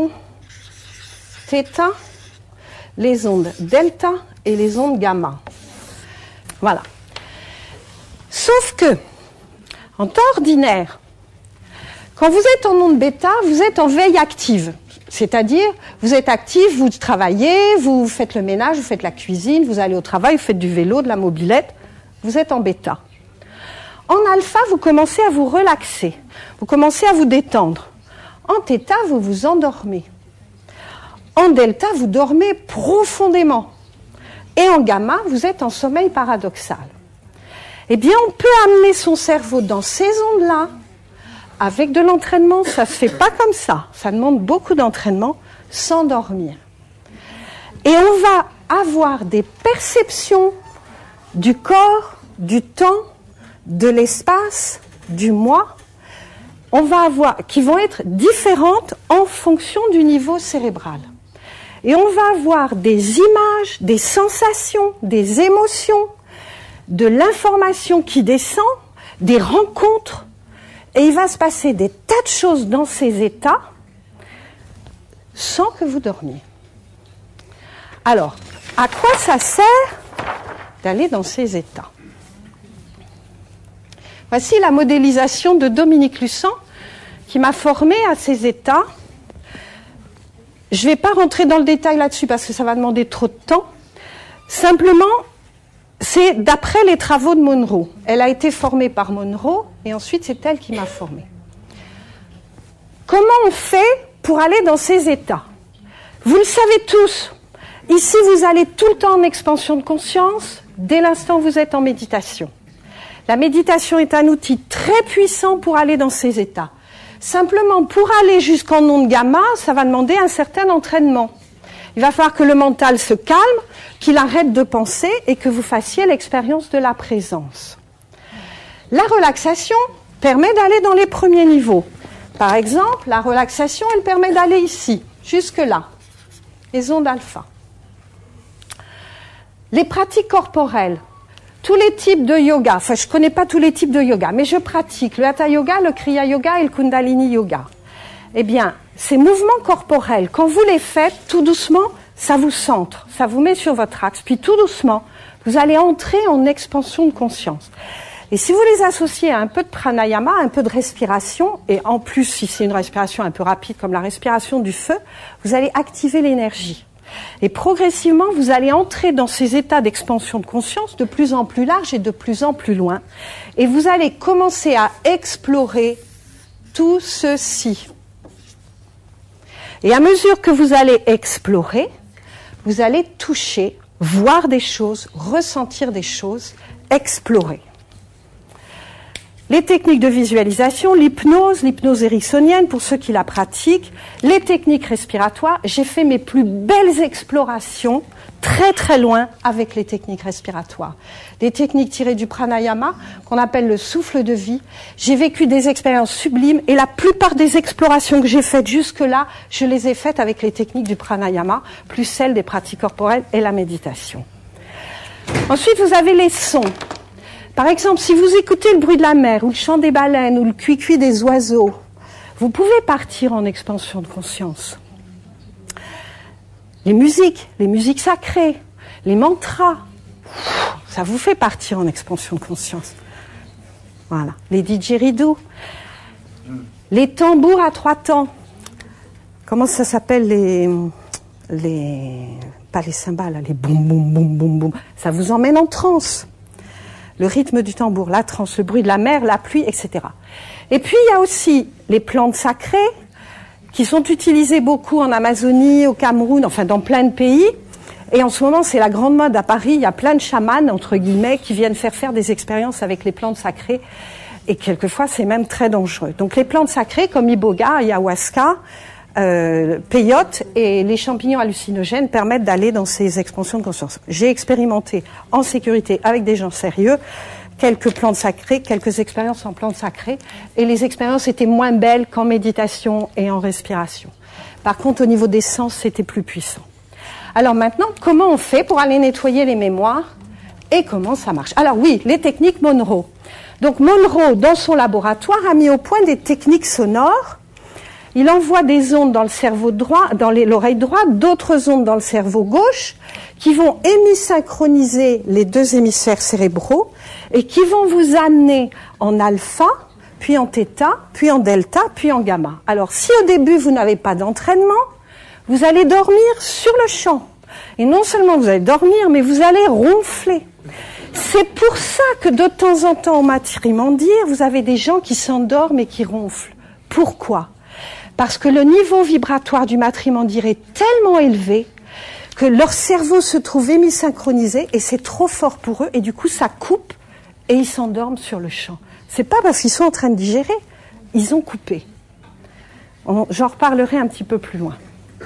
theta, les ondes delta et les ondes gamma. Voilà. Sauf que, en temps ordinaire, quand vous êtes en onde bêta, vous êtes en veille active. C'est-à-dire, vous êtes actif, vous travaillez, vous faites le ménage, vous faites la cuisine, vous allez au travail, vous faites du vélo, de la mobilette, vous êtes en bêta. En alpha, vous commencez à vous relaxer, vous commencez à vous détendre. En θ, vous vous endormez. En delta, vous dormez profondément. Et en gamma, vous êtes en sommeil paradoxal. Eh bien, on peut amener son cerveau dans ces ondes-là. Avec de l'entraînement, ça ne se fait pas comme ça. Ça demande beaucoup d'entraînement, sans dormir. Et on va avoir des perceptions du corps, du temps, de l'espace, du moi, qui vont être différentes en fonction du niveau cérébral. Et on va avoir des images, des sensations, des émotions, de l'information qui descend, des rencontres. Et il va se passer des tas de choses dans ces états sans que vous dormiez. Alors, à quoi ça sert d'aller dans ces états? Voici la modélisation de Dominique Lussan qui m'a formée à ces états. Je ne vais pas rentrer dans le détail là-dessus parce que ça va demander trop de temps. Simplement, c'est d'après les travaux de Monroe. Elle a été formée par Monroe et ensuite c'est elle qui m'a formée. Comment on fait pour aller dans ces états? Vous le savez tous, ici vous allez tout le temps en expansion de conscience, dès l'instant où vous êtes en méditation. La méditation est un outil très puissant pour aller dans ces états. Simplement, pour aller jusqu'en onde gamma, ça va demander un certain entraînement. Il va falloir que le mental se calme, qu'il arrête de penser et que vous fassiez l'expérience de la présence. La relaxation permet d'aller dans les premiers niveaux. Par exemple, la relaxation, elle permet d'aller ici, jusque là, les ondes alpha. Les pratiques corporelles, tous les types de yoga, enfin je ne connais pas tous les types de yoga, mais je pratique le Hatha Yoga, le Kriya Yoga et le Kundalini Yoga. Eh bien, ces mouvements corporels, quand vous les faites, tout doucement, ça vous centre, ça vous met sur votre axe, puis tout doucement, vous allez entrer en expansion de conscience. Et si vous les associez à un peu de pranayama, un peu de respiration, et en plus, si c'est une respiration un peu rapide comme la respiration du feu, vous allez activer l'énergie. Et progressivement, vous allez entrer dans ces états d'expansion de conscience de plus en plus larges et de plus en plus loin. Et vous allez commencer à explorer tout ceci. Et à mesure que vous allez explorer, vous allez toucher, voir des choses, ressentir des choses, explorer. Les techniques de visualisation, l'hypnose ericksonienne pour ceux qui la pratiquent, les techniques respiratoires, j'ai fait mes plus belles explorations très très loin avec les techniques respiratoires. Des techniques tirées du pranayama, qu'on appelle le souffle de vie. J'ai vécu des expériences sublimes et la plupart des explorations que j'ai faites jusque-là, je les ai faites avec les techniques du pranayama, plus celles des pratiques corporelles et la méditation. Ensuite, vous avez les sons. Par exemple, si vous écoutez le bruit de la mer, ou le chant des baleines, ou le cuicui des oiseaux, vous pouvez partir en expansion de conscience. Les musiques sacrées, les mantras, ça vous fait partir en expansion de conscience. Voilà. Les didgeridoo, les tambours à 3 temps. Comment ça s'appelle pas les cymbales, les boum boum boum boum boum. Ça vous emmène en transe. Le rythme du tambour, la transe, le bruit de la mer, la pluie, etc. Et puis il y a aussi les plantes sacrées qui sont utilisées beaucoup en Amazonie, au Cameroun, enfin dans plein de pays. Et en ce moment, c'est la grande mode à Paris. Il y a plein de chamans, entre guillemets, qui viennent faire des expériences avec les plantes sacrées. Et quelquefois, c'est même très dangereux. Donc les plantes sacrées comme iboga, ayahuasca, peyote et les champignons hallucinogènes permettent d'aller dans ces expansions de conscience. J'ai expérimenté en sécurité avec des gens sérieux quelques plantes sacrées, quelques expériences en plantes sacrées, et les expériences étaient moins belles qu'en méditation et en respiration. Par contre, au niveau des sens, c'était plus puissant. Alors maintenant, comment on fait pour aller nettoyer les mémoires et comment ça marche? Alors oui, les techniques Monroe. Donc Monroe, dans son laboratoire, a mis au point des techniques sonores. Il envoie des ondes dans le cerveau droit, dans l'oreille droite, d'autres ondes dans le cerveau gauche, qui vont hémisynchroniser les deux hémisphères cérébraux et qui vont vous amener en alpha, puis en θ, puis en delta, puis en gamma. Alors, si au début vous n'avez pas d'entraînement, vous allez dormir sur le champ. Et non seulement vous allez dormir, mais vous allez ronfler. C'est pour ça que de temps en temps, au Matrimondir, vous avez des gens qui s'endorment et qui ronflent. Pourquoi ? Parce que le niveau vibratoire du Matrimondir est tellement élevé que leur cerveau se trouve hémisynchronisé et c'est trop fort pour eux et du coup ça coupe et ils s'endorment sur le champ. C'est pas parce qu'ils sont en train de digérer, ils ont coupé. J'en reparlerai un petit peu plus loin.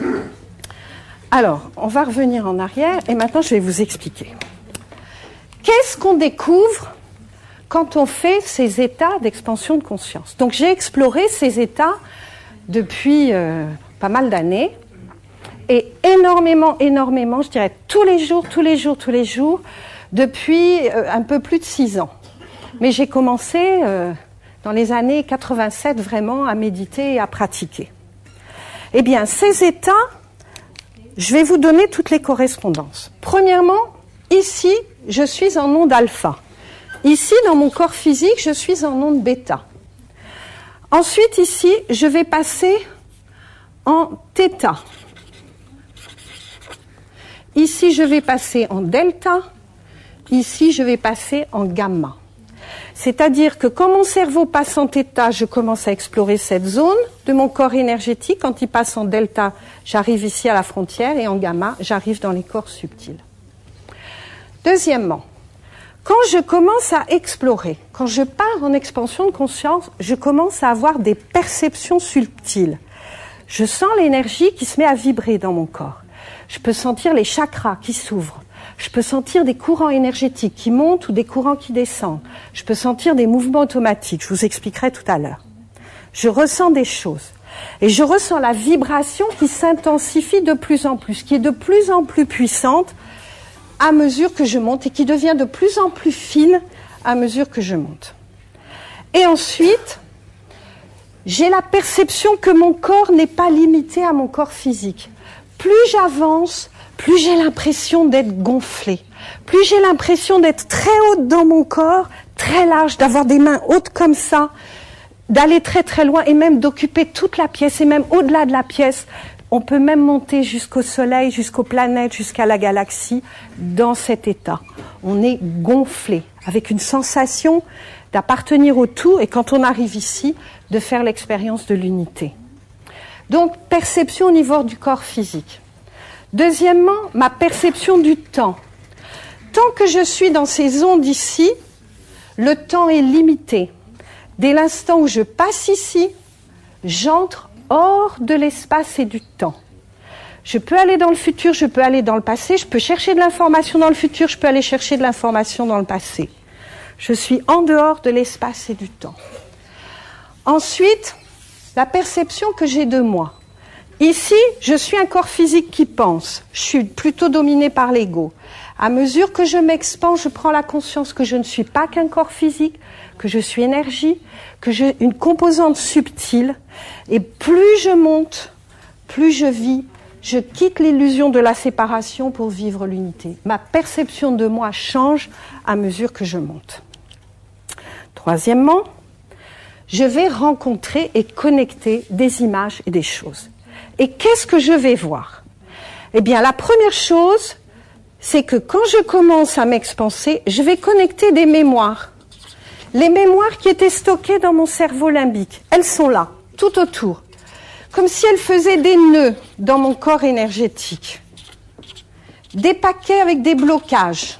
Alors, on va revenir en arrière et maintenant je vais vous expliquer. Qu'est-ce qu'on découvre quand on fait ces états d'expansion de conscience? Donc j'ai exploré ces états depuis pas mal d'années et énormément, je dirais tous les jours, depuis un peu plus de 6 ans. Mais j'ai commencé dans les années 87 vraiment à méditer et à pratiquer. Eh bien, ces états, je vais vous donner toutes les correspondances. Premièrement, ici, je suis en onde alpha. Ici, dans mon corps physique, je suis en onde bêta. Ensuite, ici, je vais passer en θ. Ici, je vais passer en delta. Ici, je vais passer en gamma. C'est-à-dire que quand mon cerveau passe en θ, je commence à explorer cette zone. de mon corps énergétique. Quand il passe en delta, j'arrive ici à la frontière, et en gamma, j'arrive dans les corps subtils. Deuxièmement, quand je commence à explorer, quand je pars en expansion de conscience, je commence à avoir des perceptions subtiles. Je sens l'énergie qui se met à vibrer dans mon corps. Je peux sentir les chakras qui s'ouvrent. Je peux sentir des courants énergétiques qui montent ou des courants qui descendent. Je peux sentir des mouvements automatiques. Je vous expliquerai tout à l'heure. Je ressens des choses. Et je ressens la vibration qui s'intensifie de plus en plus, qui est de plus en plus puissante à mesure que je monte et qui devient de plus en plus fine à mesure que je monte. Et ensuite, j'ai la perception que mon corps n'est pas limité à mon corps physique. Plus j'avance, plus j'ai l'impression d'être gonflée. Plus j'ai l'impression d'être très haute dans mon corps, très large, d'avoir des mains hautes comme ça, d'aller très très loin et même d'occuper toute la pièce et même au-delà de la pièce. On peut même monter jusqu'au Soleil, jusqu'aux planètes, jusqu'à la galaxie dans cet état. On est gonflé, avec une sensation d'appartenir au tout et quand on arrive ici, de faire l'expérience de l'unité. Donc, perception au niveau du corps physique. Deuxièmement, ma perception du temps. Tant que je suis dans ces ondes ici, le temps est limité. Dès l'instant où je passe ici, j'entre hors de l'espace et du temps. Je peux aller dans le futur, je peux aller dans le passé, je peux chercher de l'information dans le futur, je peux aller chercher de l'information dans le passé. Je suis en dehors de l'espace et du temps. Ensuite, la perception que j'ai de moi. Ici, je suis un corps physique qui pense. Je suis plutôt dominée par l'ego. À mesure que je m'expande, je prends la conscience que je ne suis pas qu'un corps physique, que je suis énergie, que j'ai une composante subtile. Et plus je monte, plus je vis, je quitte l'illusion de la séparation pour vivre l'unité. Ma perception de moi change à mesure que je monte. Troisièmement, je vais rencontrer et connecter des images et des choses. Et qu'est-ce que je vais voir? Eh bien, la première chose, c'est que quand je commence à m'expanser, je vais connecter des mémoires. Les mémoires qui étaient stockées dans mon cerveau limbique, elles sont là, tout autour. Comme si elles faisaient des nœuds dans mon corps énergétique. Des paquets avec des blocages.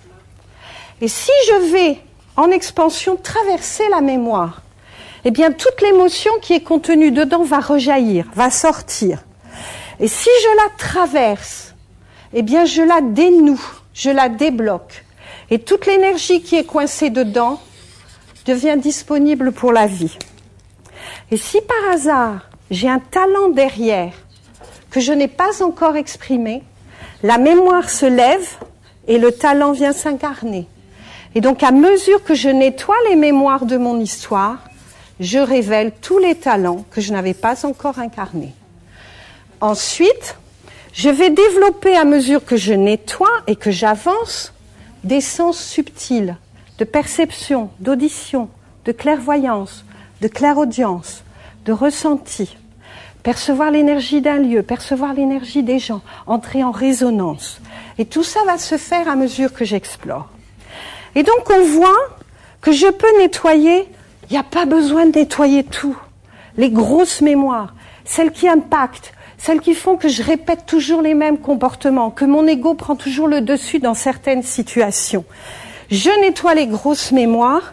Et si je vais, en expansion, traverser la mémoire, eh bien, toute l'émotion qui est contenue dedans va rejaillir, va sortir. Et si je la traverse, eh bien, je la dénoue, je la débloque. Et toute l'énergie qui est coincée dedans devient disponible pour la vie. Et si par hasard, j'ai un talent derrière que je n'ai pas encore exprimé, la mémoire se lève et le talent vient s'incarner. Et donc, à mesure que je nettoie les mémoires de mon histoire, je révèle tous les talents que je n'avais pas encore incarnés. Ensuite, je vais développer à mesure que je nettoie et que j'avance des sens subtils de perception, d'audition, de clairvoyance, de clairaudience, de ressenti. Percevoir l'énergie d'un lieu, percevoir l'énergie des gens, entrer en résonance. Et tout ça va se faire à mesure que j'explore. Et donc on voit que je peux nettoyer. Il n'y a pas besoin de nettoyer tout. Les grosses mémoires, celles qui impactent, celles qui font que je répète toujours les mêmes comportements, que mon ego prend toujours le dessus dans certaines situations. Je nettoie les grosses mémoires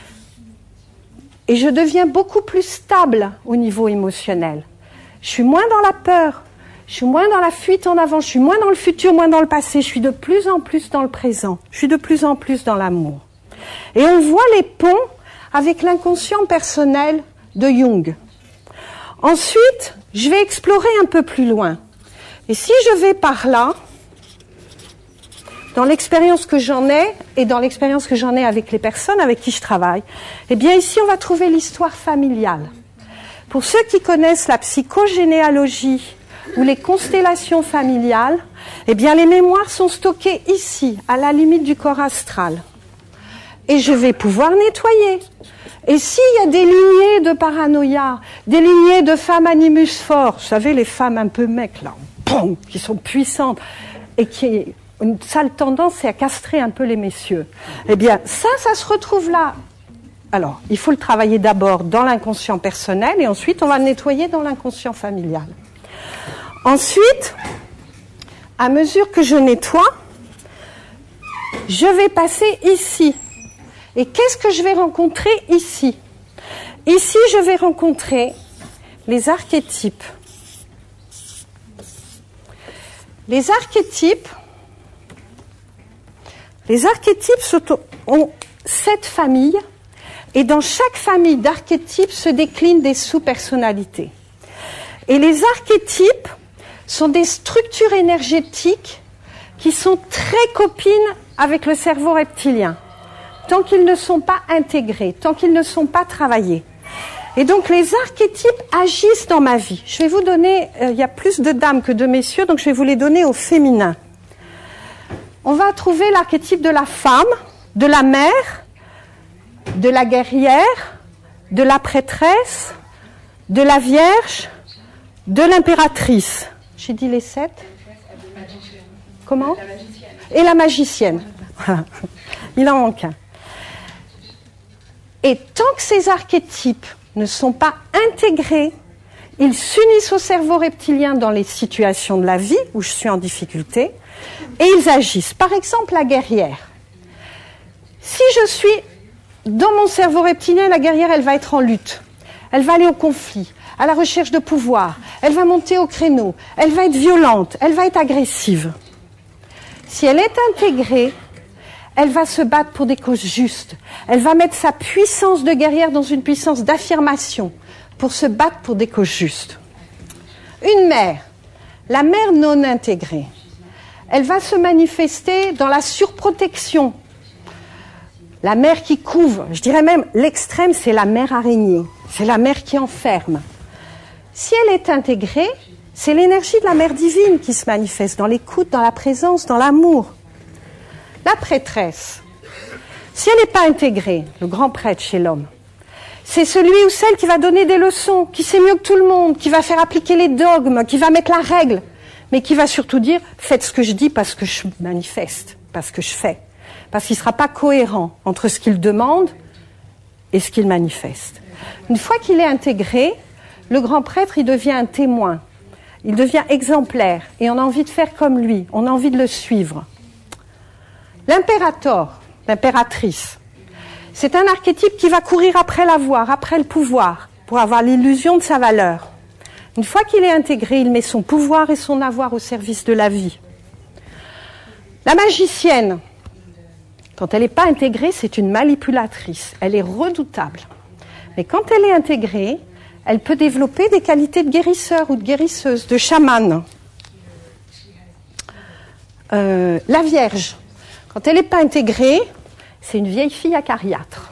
et je deviens beaucoup plus stable au niveau émotionnel. Je suis moins dans la peur, je suis moins dans la fuite en avant, je suis moins dans le futur, moins dans le passé, je suis de plus en plus dans le présent, je suis de plus en plus dans l'amour. Et on voit les ponts avec l'inconscient personnel de Jung. Ensuite, je vais explorer un peu plus loin. Et si je vais par là, dans l'expérience que j'en ai, et dans l'expérience que j'en ai avec les personnes avec qui je travaille, eh bien ici on va trouver l'histoire familiale. Pour ceux qui connaissent la psychogénéalogie ou les constellations familiales, eh bien les mémoires sont stockées ici, à la limite du corps astral. Et je vais pouvoir nettoyer. Et s'il y a des lignées de paranoïa, des lignées de femmes animus forts, vous savez, les femmes un peu mecs, là, boum, qui sont puissantes, et qui ont une sale tendance, c'est à castrer un peu les messieurs. Eh bien, ça se retrouve là, Alors, il faut le travailler d'abord dans l'inconscient personnel et ensuite on va le nettoyer dans l'inconscient familial. Ensuite, à mesure que je nettoie, je vais passer ici. Et qu'est-ce que je vais rencontrer ici? Ici, je vais rencontrer les archétypes. Les archétypes ont 7 familles, et dans chaque famille d'archétypes se déclinent des sous-personnalités. Et les archétypes sont des structures énergétiques qui sont très copines avec le cerveau reptilien, tant qu'ils ne sont pas intégrés, tant qu'ils ne sont pas travaillés. Et donc les archétypes agissent dans ma vie. Je vais vous donner, il y a plus de dames que de messieurs, donc je vais vous les donner au féminin. On va trouver l'archétype de la femme, de la mère, de la guerrière, de la prêtresse, de la vierge, de l'impératrice. J'ai dit les 7? Comment? Et la magicienne. Voilà. Il en manque un. Et tant que ces archétypes ne sont pas intégrés, ils s'unissent au cerveau reptilien dans les situations de la vie où je suis en difficulté et ils agissent. Par exemple, la guerrière. Si je suis dans mon cerveau reptilien, la guerrière, elle va être en lutte. Elle va aller au conflit, à la recherche de pouvoir. Elle va monter au créneau. Elle va être violente. Elle va être agressive. Si elle est intégrée, elle va se battre pour des causes justes. Elle va mettre sa puissance de guerrière dans une puissance d'affirmation pour se battre pour des causes justes. Une mère, la mère non intégrée, elle va se manifester dans la surprotection. La mère qui couve, je dirais même l'extrême, c'est la mère araignée. C'est la mère qui enferme. Si elle est intégrée, c'est l'énergie de la mère divine qui se manifeste dans l'écoute, dans la présence, dans l'amour. La prêtresse, si elle n'est pas intégrée, le grand prêtre chez l'homme, c'est celui ou celle qui va donner des leçons, qui sait mieux que tout le monde, qui va faire appliquer les dogmes, qui va mettre la règle, mais qui va surtout dire « faites ce que je dis parce que je manifeste, parce que je fais ». Parce qu'il ne sera pas cohérent entre ce qu'il demande et ce qu'il manifeste. Une fois qu'il est intégré, le grand prêtre, il devient un témoin. Il devient exemplaire et on a envie de faire comme lui, on a envie de le suivre. L'impérator, l'impératrice, c'est un archétype qui va courir après l'avoir, après le pouvoir, pour avoir l'illusion de sa valeur. Une fois qu'il est intégré, il met son pouvoir et son avoir au service de la vie. La magicienne, quand elle n'est pas intégrée, c'est une manipulatrice. Elle est redoutable. Mais quand elle est intégrée, elle peut développer des qualités de guérisseur ou de guérisseuse, de chamane. La Vierge, quand elle n'est pas intégrée, c'est une vieille fille acariâtre.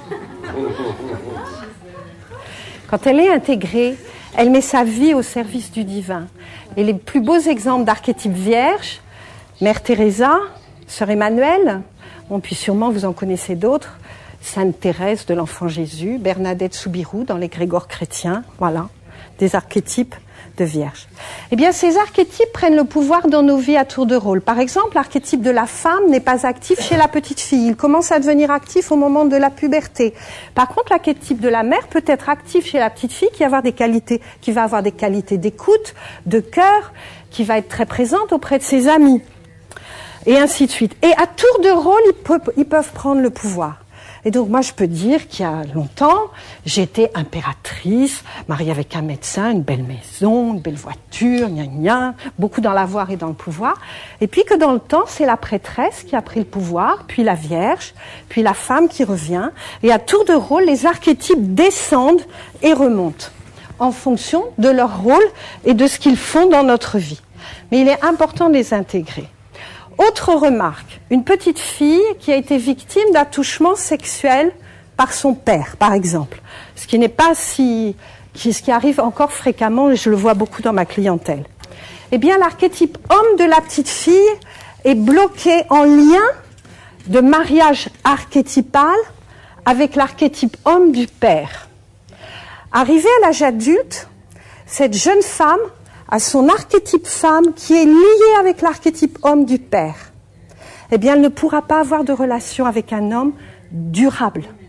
Quand elle est intégrée, elle met sa vie au service du divin. Et les plus beaux exemples d'archétypes vierges, Mère Teresa, Sœur Emmanuelle, bon, puis sûrement vous en connaissez d'autres, Sainte Thérèse de l'Enfant Jésus, Bernadette Soubirous dans les Grégores chrétiens, voilà, des archétypes de vierges. Eh bien, ces archétypes prennent le pouvoir dans nos vies à tour de rôle. Par exemple, l'archétype de la femme n'est pas actif chez la petite fille. Il commence à devenir actif au moment de la puberté. Par contre, l'archétype de la mère peut être actif chez la petite fille qui va avoir des qualités d'écoute, de cœur, qui va être très présente auprès de ses amis. Et ainsi de suite. Et à tour de rôle, ils peuvent prendre le pouvoir. Et donc, moi, je peux dire qu'il y a longtemps, j'étais impératrice, mariée avec un médecin, une belle maison, une belle voiture, gna gna, beaucoup dans l'avoir et dans le pouvoir. Et puis que dans le temps, c'est la prêtresse qui a pris le pouvoir, puis la vierge, puis la femme qui revient. Et à tour de rôle, les archétypes descendent et remontent en fonction de leur rôle et de ce qu'ils font dans notre vie. Mais il est important de les intégrer. Autre remarque, une petite fille qui a été victime d'attouchement sexuel par son père, par exemple. Ce qui n'est pas ce qui arrive encore fréquemment, et je le vois beaucoup dans ma clientèle. Eh bien, l'archétype homme de la petite fille est bloqué en lien de mariage archétypal avec l'archétype homme du père. Arrivée à l'âge adulte, cette jeune femme à son archétype femme qui est lié avec l'archétype homme du père, eh bien, elle ne pourra pas avoir de relation avec un homme durable,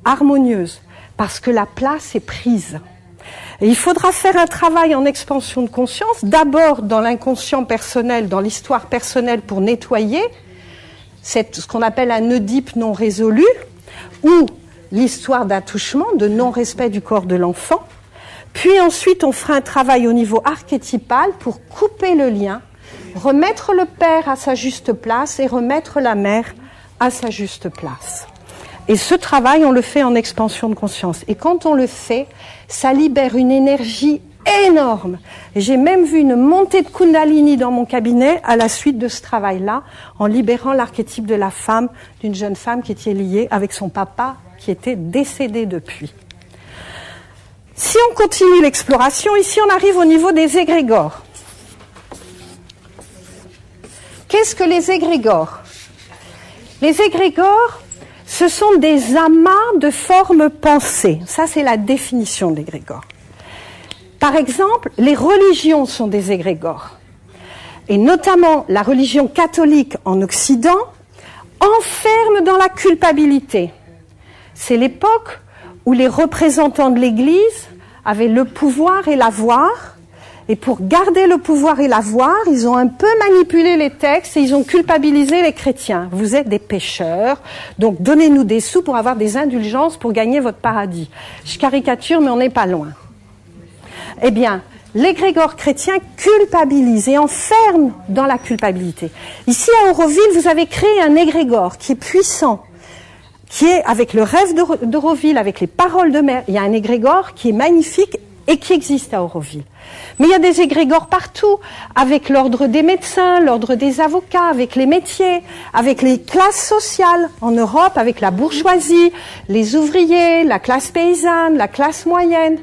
harmonieuse, parce que la place est prise. Et il faudra faire un travail en expansion de conscience, d'abord dans l'inconscient personnel, dans l'histoire personnelle pour nettoyer ce qu'on appelle un Oedipe non résolu, ou l'histoire d'attouchement, de non-respect du corps de l'enfant. Puis ensuite, on fera un travail au niveau archétypal pour couper le lien, remettre le père à sa juste place et remettre la mère à sa juste place. Et ce travail, on le fait en expansion de conscience. Et quand on le fait, ça libère une énergie énorme. Et j'ai même vu une montée de Kundalini dans mon cabinet à la suite de ce travail-là, en libérant l'archétype de la femme, d'une jeune femme qui était liée avec son papa, qui était décédé depuis. Si on continue l'exploration, ici on arrive au niveau des égrégores. Qu'est-ce que les égrégores? Les égrégores, ce sont des amas de formes pensées. Ça, c'est la définition de l'égrégore. Par exemple, les religions sont des égrégores. Et notamment, la religion catholique en Occident enferme dans la culpabilité. C'est l'époque où les représentants de l'Église avaient le pouvoir et l'avoir. Et pour garder le pouvoir et l'avoir, ils ont un peu manipulé les textes et ils ont culpabilisé les chrétiens. Vous êtes des pécheurs, donc donnez-nous des sous pour avoir des indulgences pour gagner votre paradis. Je caricature, mais on n'est pas loin. Eh bien, l'égrégore chrétien culpabilise et enferme dans la culpabilité. Ici, à Auroville, vous avez créé un égrégore qui est puissant, qui est avec le rêve d'Auroville, avec les paroles de mère. Il y a un égrégore qui est magnifique et qui existe à Auroville. Mais il y a des égrégores partout, avec l'ordre des médecins, l'ordre des avocats, avec les métiers, avec les classes sociales en Europe, avec la bourgeoisie, les ouvriers, la classe paysanne, la classe moyenne.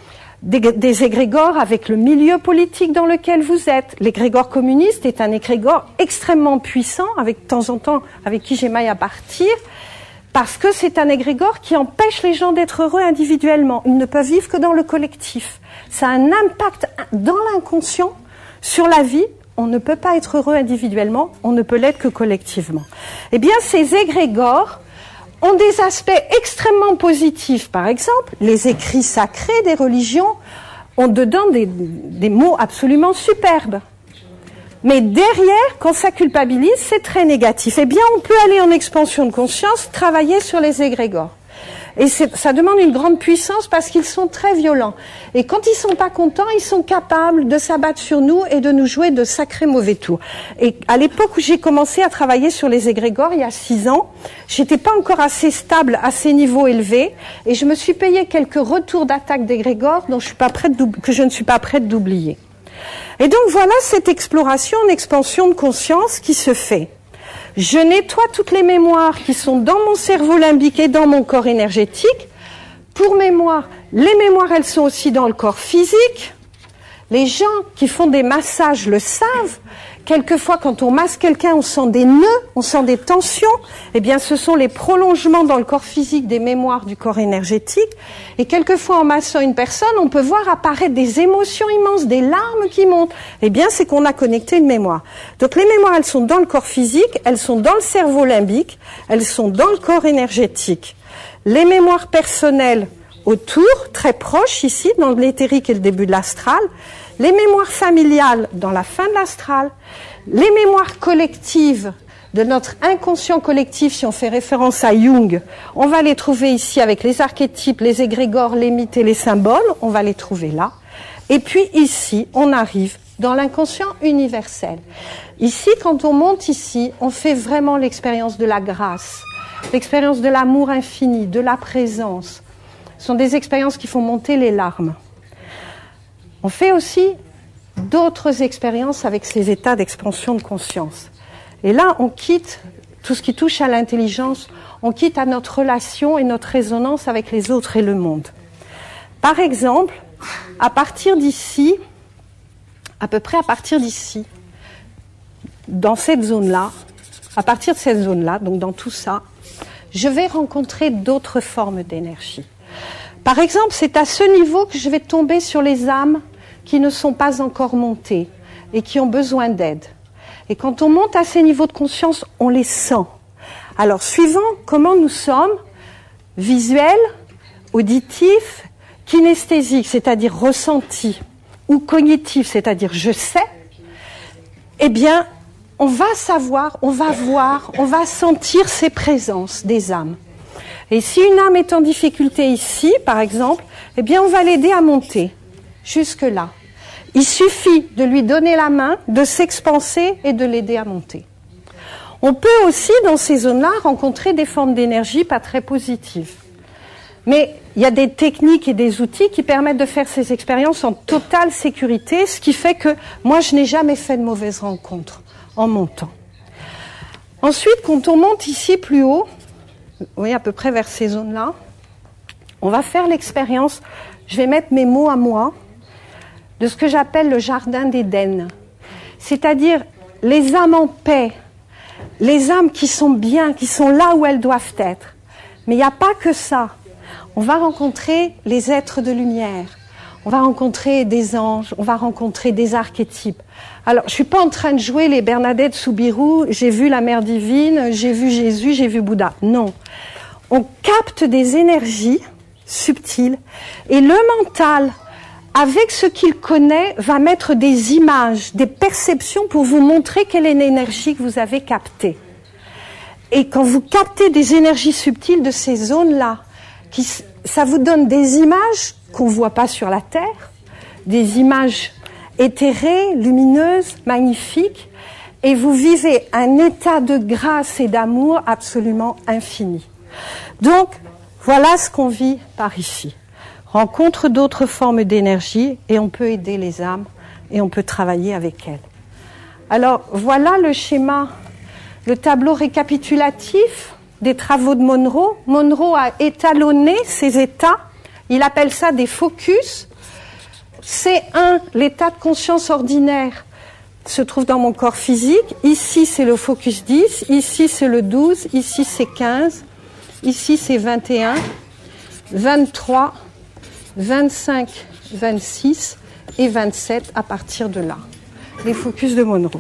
Des égrégores avec le milieu politique dans lequel vous êtes. L'égrégore communiste est un égrégore extrêmement puissant, avec de temps en temps, avec qui j'émaille à partir, parce que c'est un égrégore qui empêche les gens d'être heureux individuellement. Ils ne peuvent vivre que dans le collectif. Ça a un impact dans l'inconscient sur la vie. On ne peut pas être heureux individuellement, on ne peut l'être que collectivement. Eh bien, ces égrégores ont des aspects extrêmement positifs. Par exemple, les écrits sacrés des religions ont dedans des mots absolument superbes. Mais derrière, quand ça culpabilise, c'est très négatif. Eh bien, on peut aller en expansion de conscience, travailler sur les égrégores. Et ça demande une grande puissance parce qu'ils sont très violents. Et quand ils sont pas contents, ils sont capables de s'abattre sur nous et de nous jouer de sacrés mauvais tours. Et à l'époque où j'ai commencé à travailler sur les égrégores, il y a 6 ans, j'étais pas encore assez stable à ces niveaux élevés et je me suis payé quelques retours d'attaque d'égrégores que je ne suis pas prête d'oublier. Et donc voilà cette exploration en expansion de conscience qui se fait. Je nettoie toutes les mémoires qui sont dans mon cerveau limbique et dans mon corps énergétique. Pour mémoire, les mémoires, elles sont aussi dans le corps physique. Les gens qui font des massages le savent. Quelquefois, quand on masse quelqu'un, on sent des nœuds, on sent des tensions. Eh bien, ce sont les prolongements dans le corps physique des mémoires du corps énergétique. Et quelquefois, en massant une personne, on peut voir apparaître des émotions immenses, des larmes qui montent. Eh bien, c'est qu'on a connecté une mémoire. Donc, les mémoires, elles sont dans le corps physique, elles sont dans le cerveau limbique, elles sont dans le corps énergétique. Les mémoires personnelles autour, très proches ici, dans l'éthérique et le début de l'astral. Les mémoires familiales dans la fin de l'astral, les mémoires collectives de notre inconscient collectif, si on fait référence à Jung, on va les trouver ici avec les archétypes, les égrégores, les mythes et les symboles, on va les trouver là. Et puis ici, on arrive dans l'inconscient universel. Ici, quand on monte ici, on fait vraiment l'expérience de la grâce, l'expérience de l'amour infini, de la présence. Ce sont des expériences qui font monter les larmes. On fait aussi d'autres expériences avec ces états d'expansion de conscience. Et là, on quitte tout ce qui touche à l'intelligence, on quitte à notre relation et notre résonance avec les autres et le monde. Par exemple, à partir d'ici, à peu près à partir d'ici, dans cette zone-là, à partir de cette zone-là, donc dans tout ça, je vais rencontrer d'autres formes d'énergie. Par exemple, c'est à ce niveau que je vais tomber sur les âmes qui ne sont pas encore montées et qui ont besoin d'aide. Et quand on monte à ces niveaux de conscience, on les sent. Alors, suivant comment nous sommes, visuel, auditif, kinesthésique, c'est-à-dire ressenti, ou cognitif, c'est-à-dire je sais, eh bien, on va savoir, on va voir, on va sentir ces présences des âmes. Et si une âme est en difficulté ici, par exemple, eh bien, on va l'aider à monter jusque-là. Il suffit de lui donner la main, de s'expanser et de l'aider à monter. On peut aussi, dans ces zones-là, rencontrer des formes d'énergie pas très positives. Mais il y a des techniques et des outils qui permettent de faire ces expériences en totale sécurité, ce qui fait que moi, je n'ai jamais fait de mauvaises rencontres en montant. Ensuite, quand on monte ici plus haut, oui, à peu près vers ces zones-là, on va faire l'expérience, je vais mettre mes mots à moi, de ce que j'appelle le jardin d'Éden. C'est-à-dire les âmes en paix, les âmes qui sont bien, qui sont là où elles doivent être. Mais il n'y a pas que ça. On va rencontrer les êtres de lumière, on va rencontrer des anges, on va rencontrer des archétypes. Alors, je suis pas en train de jouer les Bernadette Soubirous, j'ai vu la Mère Divine, j'ai vu Jésus, j'ai vu Bouddha. Non. On capte des énergies subtiles et le mental, avec ce qu'il connaît, va mettre des images, des perceptions pour vous montrer quelle est l'énergie que vous avez captée. Et quand vous captez des énergies subtiles de ces zones-là, ça vous donne des images qu'on ne voit pas sur la Terre, des images éthérées, lumineuses, magnifiques, et vous vivez un état de grâce et d'amour absolument infini. Donc, voilà ce qu'on vit par ici. Rencontre d'autres formes d'énergie, et on peut aider les âmes, et on peut travailler avec elles. Alors, voilà le schéma, le tableau récapitulatif des travaux de Monroe. Monroe a étalonné ces états. Il appelle ça des focus. C1, l'état de conscience ordinaire, se trouve dans mon corps physique. Ici, c'est le focus 10. Ici, c'est le 12. Ici, c'est 15. Ici, c'est 21, 23, 25, 26 et 27 à partir de là. Les focus de Monroe.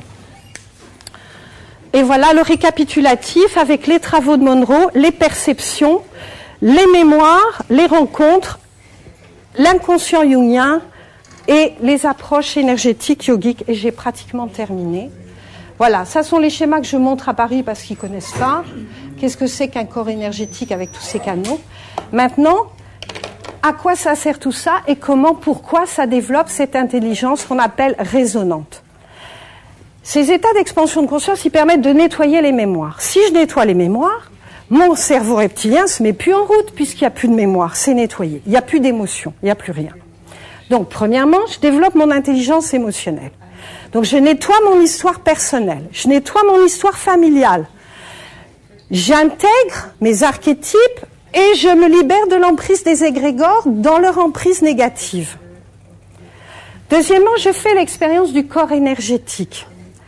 Et voilà le récapitulatif avec les travaux de Monroe, les perceptions, les mémoires, les rencontres, l'inconscient jungien et les approches énergétiques yogiques. Et j'ai pratiquement terminé. Voilà, ça sont les schémas que je montre à Paris parce qu'ils ne connaissent pas. Qu'est-ce que c'est qu'un corps énergétique avec tous ces canaux? Maintenant, à quoi ça sert tout ça et comment, pourquoi ça développe cette intelligence qu'on appelle résonante? Ces états d'expansion de conscience, ils permettent de nettoyer les mémoires. Si je nettoie les mémoires, mon cerveau reptilien se met plus en route puisqu'il n'y a plus de mémoire, c'est nettoyé. Il n'y a plus d'émotion, il n'y a plus rien. Donc, premièrement, je développe mon intelligence émotionnelle. Donc, je nettoie mon histoire personnelle, je nettoie mon histoire familiale. J'intègre mes archétypes et je me libère de l'emprise des égrégores dans leur emprise négative. Deuxièmement, je fais l'expérience du corps énergétique.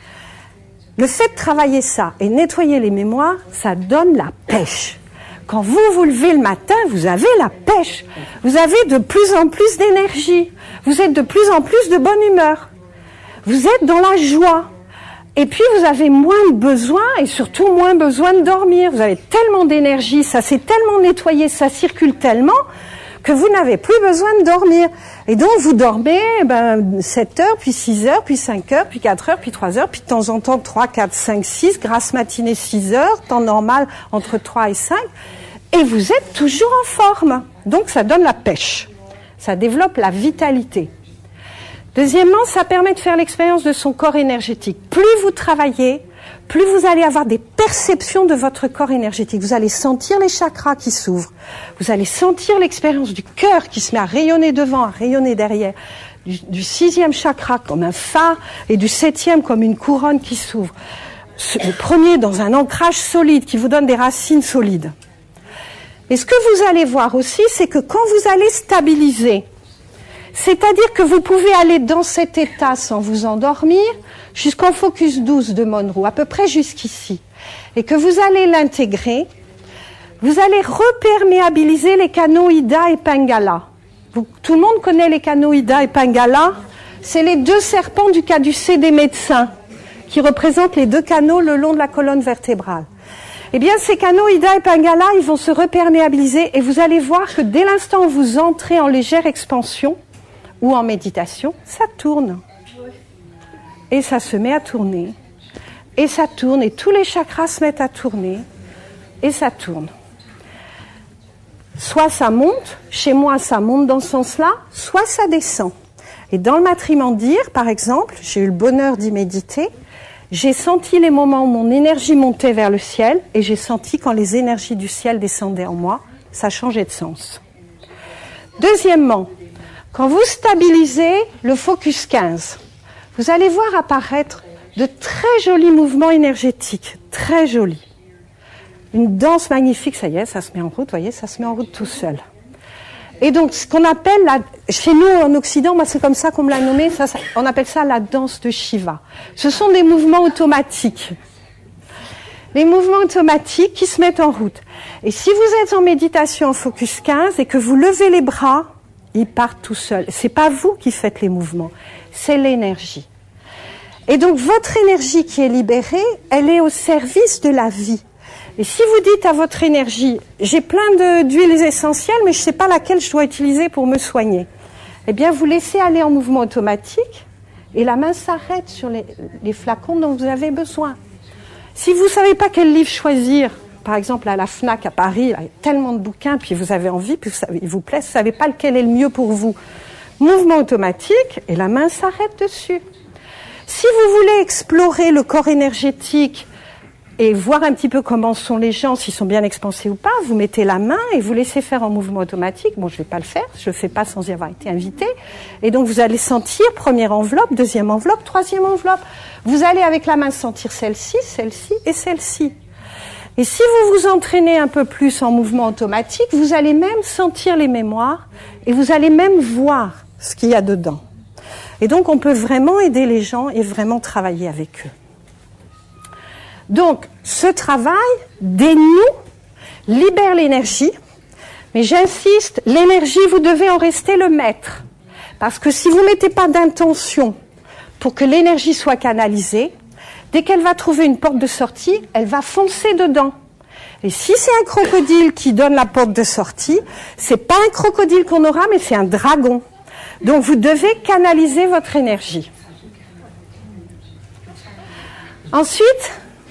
Le fait de travailler ça et nettoyer les mémoires, ça donne la pêche. Quand vous vous levez le matin, vous avez la pêche. Vous avez de plus en plus d'énergie. Vous êtes de plus en plus de bonne humeur. Vous êtes dans la joie. Et puis vous avez moins de besoin et surtout moins besoin de dormir. Vous avez tellement d'énergie, ça s'est tellement nettoyé, ça circule tellement que vous n'avez plus besoin de dormir. Et donc, vous dormez 7 heures, puis 6 heures, puis 5 heures, puis 4 heures, puis 3 heures, puis de temps en temps 3, 4, 5, 6, grasse matinée 6 heures, temps normal entre 3 et 5, et vous êtes toujours en forme. Donc, ça donne la pêche. Ça développe la vitalité. Deuxièmement, ça permet de faire l'expérience de son corps énergétique. Plus vous travaillez, plus vous allez avoir des perceptions de votre corps énergétique. Vous allez sentir les chakras qui s'ouvrent. Vous allez sentir l'expérience du cœur qui se met à rayonner devant, à rayonner derrière. Du 6e chakra comme un phare et du 7e comme une couronne qui s'ouvre. Le premier dans un ancrage solide qui vous donne des racines solides. Et ce que vous allez voir aussi, c'est que quand vous allez stabiliser, c'est-à-dire que vous pouvez aller dans cet état sans vous endormir jusqu'en focus 12 de Monroe, à peu près jusqu'ici, et que vous allez l'intégrer, vous allez reperméabiliser les canaux Ida et Pingala. Tout le monde connaît les canaux Ida et Pingala. C'est les deux serpents du caducée des médecins qui représentent les deux canaux le long de la colonne vertébrale. Eh bien, ces canaux Ida et Pingala, ils vont se reperméabiliser et vous allez voir que dès l'instant où vous entrez en légère expansion ou en méditation, ça tourne. Et ça se met à tourner. Et ça tourne. Et tous les chakras se mettent à tourner. Et ça tourne. Soit ça monte, chez moi ça monte dans ce sens-là, soit ça descend. Et dans le matrimandir, par exemple, j'ai eu le bonheur d'y méditer, j'ai senti les moments où mon énergie montait vers le ciel et j'ai senti quand les énergies du ciel descendaient en moi, ça changeait de sens. Deuxièmement, quand vous stabilisez le focus 15, vous allez voir apparaître de très jolis mouvements énergétiques, très jolis. Une danse magnifique, ça y est, ça se met en route, vous voyez, ça se met en route tout seul. Et donc, ce qu'on appelle, chez nous en Occident, moi c'est comme ça qu'on me l'a nommé, on appelle ça la danse de Shiva. Ce sont des mouvements automatiques. Les mouvements automatiques qui se mettent en route. Et si vous êtes en méditation en focus 15 et que vous levez les bras, ils partent tout seuls. C'est pas vous qui faites les mouvements, c'est l'énergie. Et donc, votre énergie qui est libérée, elle est au service de la vie. Et si vous dites à votre énergie, j'ai plein d'huiles essentielles, mais je ne sais pas laquelle je dois utiliser pour me soigner, eh bien, vous laissez aller en mouvement automatique et la main s'arrête sur les flacons dont vous avez besoin. Si vous ne savez pas quel livre choisir, par exemple à la FNAC à Paris, il y a tellement de bouquins, puis vous avez envie, puis il vous plaît, vous ne savez pas lequel est le mieux pour vous. Mouvement automatique et la main s'arrête dessus. Si vous voulez explorer le corps énergétique et voir un petit peu comment sont les gens, s'ils sont bien expansés ou pas, vous mettez la main et vous laissez faire en mouvement automatique. Bon, je ne vais pas le faire, je ne le fais pas sans y avoir été invité. Et donc, vous allez sentir première enveloppe, deuxième enveloppe, troisième enveloppe. Vous allez avec la main sentir celle-ci, celle-ci et celle-ci. Et si vous vous entraînez un peu plus en mouvement automatique, vous allez même sentir les mémoires et vous allez même voir ce qu'il y a dedans. Et donc, on peut vraiment aider les gens et vraiment travailler avec eux. Donc, ce travail dénoue, libère l'énergie, mais j'insiste, l'énergie, vous devez en rester le maître. Parce que si vous ne mettez pas d'intention pour que l'énergie soit canalisée, dès qu'elle va trouver une porte de sortie, elle va foncer dedans. Et si c'est un crocodile qui donne la porte de sortie, c'est pas un crocodile qu'on aura, mais c'est un dragon. Donc, vous devez canaliser votre énergie. Ensuite,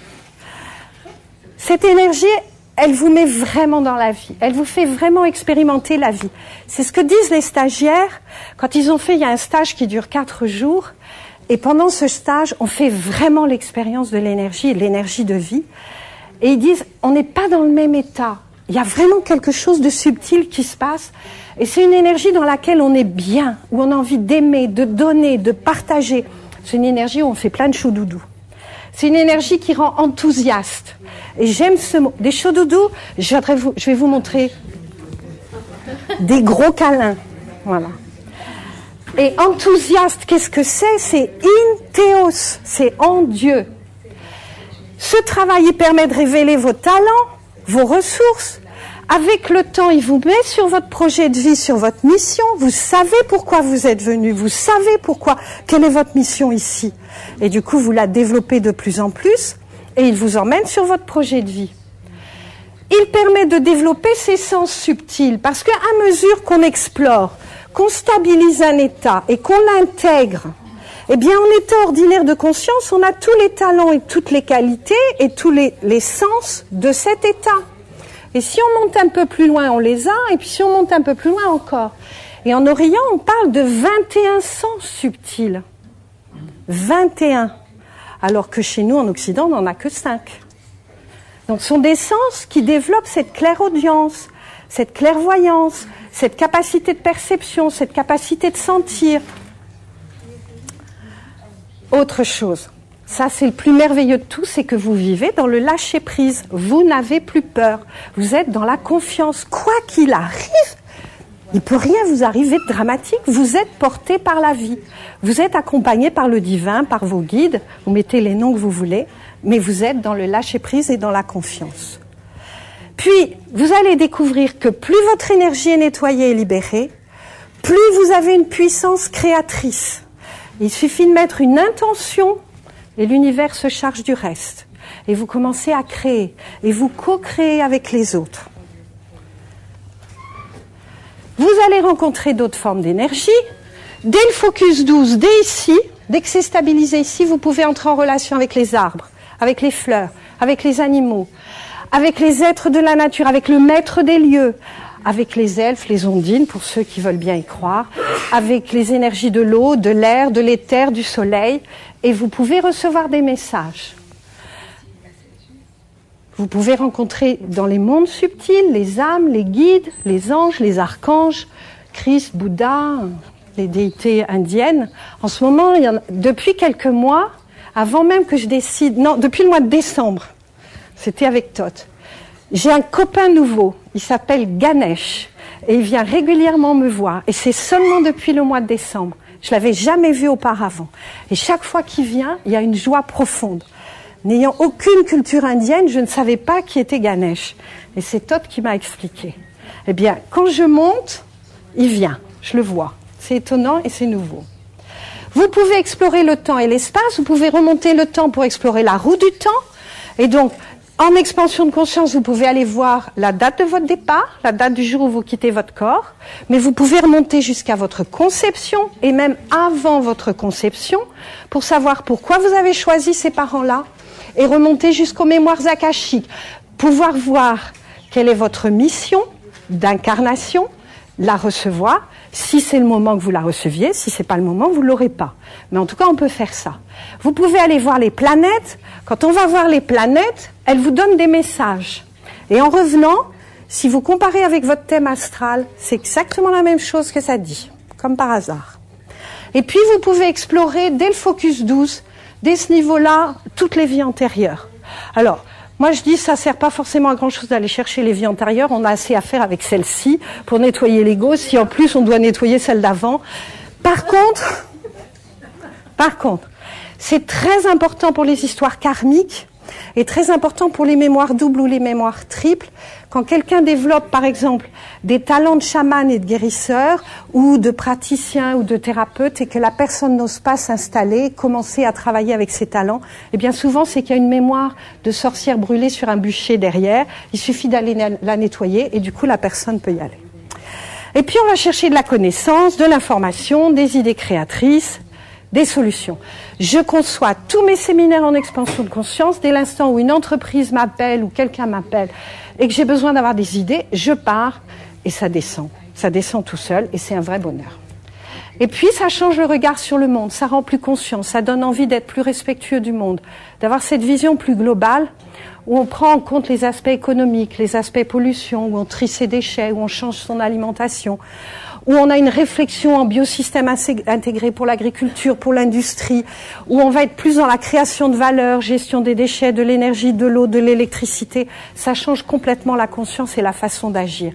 cette énergie, elle vous met vraiment dans la vie. Elle vous fait vraiment expérimenter la vie. C'est ce que disent les stagiaires. Quand ils ont fait, il y a un stage qui dure 4 jours. Et pendant ce stage, on fait vraiment l'expérience de l'énergie et de l'énergie de vie. Et ils disent, on n'est pas dans le même état. Il y a vraiment quelque chose de subtil qui se passe. Et c'est une énergie dans laquelle on est bien, où on a envie d'aimer, de donner, de partager. C'est une énergie où on fait plein de choudoudous. C'est une énergie qui rend enthousiaste. Et j'aime ce mot. Des choudoudous, je vais vous montrer des gros câlins. Voilà. Et enthousiaste, qu'est-ce que c'est? C'est in theos, c'est en Dieu. Ce travail, il permet de révéler vos talents, vos ressources. Avec le temps, il vous met sur votre projet de vie, sur votre mission. Vous savez pourquoi vous êtes venu. Vous savez quelle est votre mission ici. Et du coup, vous la développez de plus en plus. Et il vous emmène sur votre projet de vie. Il permet de développer ses sens subtils. Parce qu'à mesure qu'on explore, qu'on stabilise un état et qu'on l'intègre, eh bien, en état ordinaire de conscience, on a tous les talents et toutes les qualités et tous les sens de cet état. Et si on monte un peu plus loin, on les a, et puis si on monte un peu plus loin encore. Et en Orient, on parle de 21 sens subtils. 21. Alors que chez nous, en Occident, on n'en a que 5. Donc, ce sont des sens qui développent cette clairaudience, cette clairvoyance, cette capacité de perception, cette capacité de sentir. Autre chose. Ça, c'est le plus merveilleux de tout, c'est que vous vivez dans le lâcher-prise. Vous n'avez plus peur. Vous êtes dans la confiance. Quoi qu'il arrive, il ne peut rien vous arriver de dramatique. Vous êtes porté par la vie. Vous êtes accompagné par le divin, par vos guides. Vous mettez les noms que vous voulez, mais vous êtes dans le lâcher-prise et dans la confiance. Puis, vous allez découvrir que plus votre énergie est nettoyée et libérée, plus vous avez une puissance créatrice. Il suffit de mettre une intention et l'univers se charge du reste. Et vous commencez à créer. Et vous co-créez avec les autres. Vous allez rencontrer d'autres formes d'énergie. Dès le focus 12, dès ici, dès que c'est stabilisé ici, vous pouvez entrer en relation avec les arbres, avec les fleurs, avec les animaux, avec les êtres de la nature, avec le maître des lieux, avec les elfes, les ondines, pour ceux qui veulent bien y croire, avec les énergies de l'eau, de l'air, de l'éther, du soleil, et vous pouvez recevoir des messages. Vous pouvez rencontrer dans les mondes subtils les âmes, les guides, les anges, les archanges, Christ, Bouddha, les déités indiennes. En ce moment, depuis quelques mois, avant même que je décide, non, depuis le mois de décembre, c'était avec Tot, j'ai un copain nouveau, il s'appelle Ganesh, et il vient régulièrement me voir, et c'est seulement depuis le mois de décembre. Je l'avais jamais vu auparavant. Et chaque fois qu'il vient, il y a une joie profonde. N'ayant aucune culture indienne, je ne savais pas qui était Ganesh. Et c'est Tot qui m'a expliqué. Eh bien, quand je monte, il vient, je le vois. C'est étonnant et c'est nouveau. Vous pouvez explorer le temps et l'espace, vous pouvez remonter le temps pour explorer la roue du temps. Et donc, en expansion de conscience, vous pouvez aller voir la date de votre départ, la date du jour où vous quittez votre corps, mais vous pouvez remonter jusqu'à votre conception et même avant votre conception pour savoir pourquoi vous avez choisi ces parents-là et remonter jusqu'aux mémoires akashiques, pouvoir voir quelle est votre mission d'incarnation, la recevoir, si c'est le moment que vous la receviez, si c'est pas le moment, vous l'aurez pas. Mais en tout cas, on peut faire ça. Vous pouvez aller voir les planètes. Quand on va voir les planètes, elles vous donnent des messages. Et en revenant, si vous comparez avec votre thème astral, c'est exactement la même chose que ça dit, comme par hasard. Et puis, vous pouvez explorer, dès le focus 12, dès ce niveau-là, toutes les vies antérieures. Alors, moi, je dis, ça sert pas forcément à grand-chose d'aller chercher les vies antérieures. On a assez à faire avec celle-ci pour nettoyer l'ego. Si en plus, on doit nettoyer celle d'avant. Par contre, c'est très important pour les histoires karmiques et très important pour les mémoires doubles ou les mémoires triples. Quand quelqu'un développe, par exemple, des talents de chaman et de guérisseur ou de praticien ou de thérapeute et que la personne n'ose pas s'installer, commencer à travailler avec ses talents, eh bien souvent c'est qu'il y a une mémoire de sorcière brûlée sur un bûcher derrière. Il suffit d'aller la nettoyer et du coup la personne peut y aller. Et puis on va chercher de la connaissance, de l'information, des idées créatrices, des solutions. Je conçois tous mes séminaires en expansion de conscience. Dès l'instant où une entreprise m'appelle ou quelqu'un m'appelle et que j'ai besoin d'avoir des idées, je pars et ça descend. Ça descend tout seul et c'est un vrai bonheur. Et puis ça change le regard sur le monde, ça rend plus conscient, ça donne envie d'être plus respectueux du monde, d'avoir cette vision plus globale où on prend en compte les aspects économiques, les aspects pollution, où on trie ses déchets, où on change son alimentation, où on a une réflexion en biosystème intégré pour l'agriculture, pour l'industrie, où on va être plus dans la création de valeur, gestion des déchets, de l'énergie, de l'eau, de l'électricité. Ça change complètement la conscience et la façon d'agir.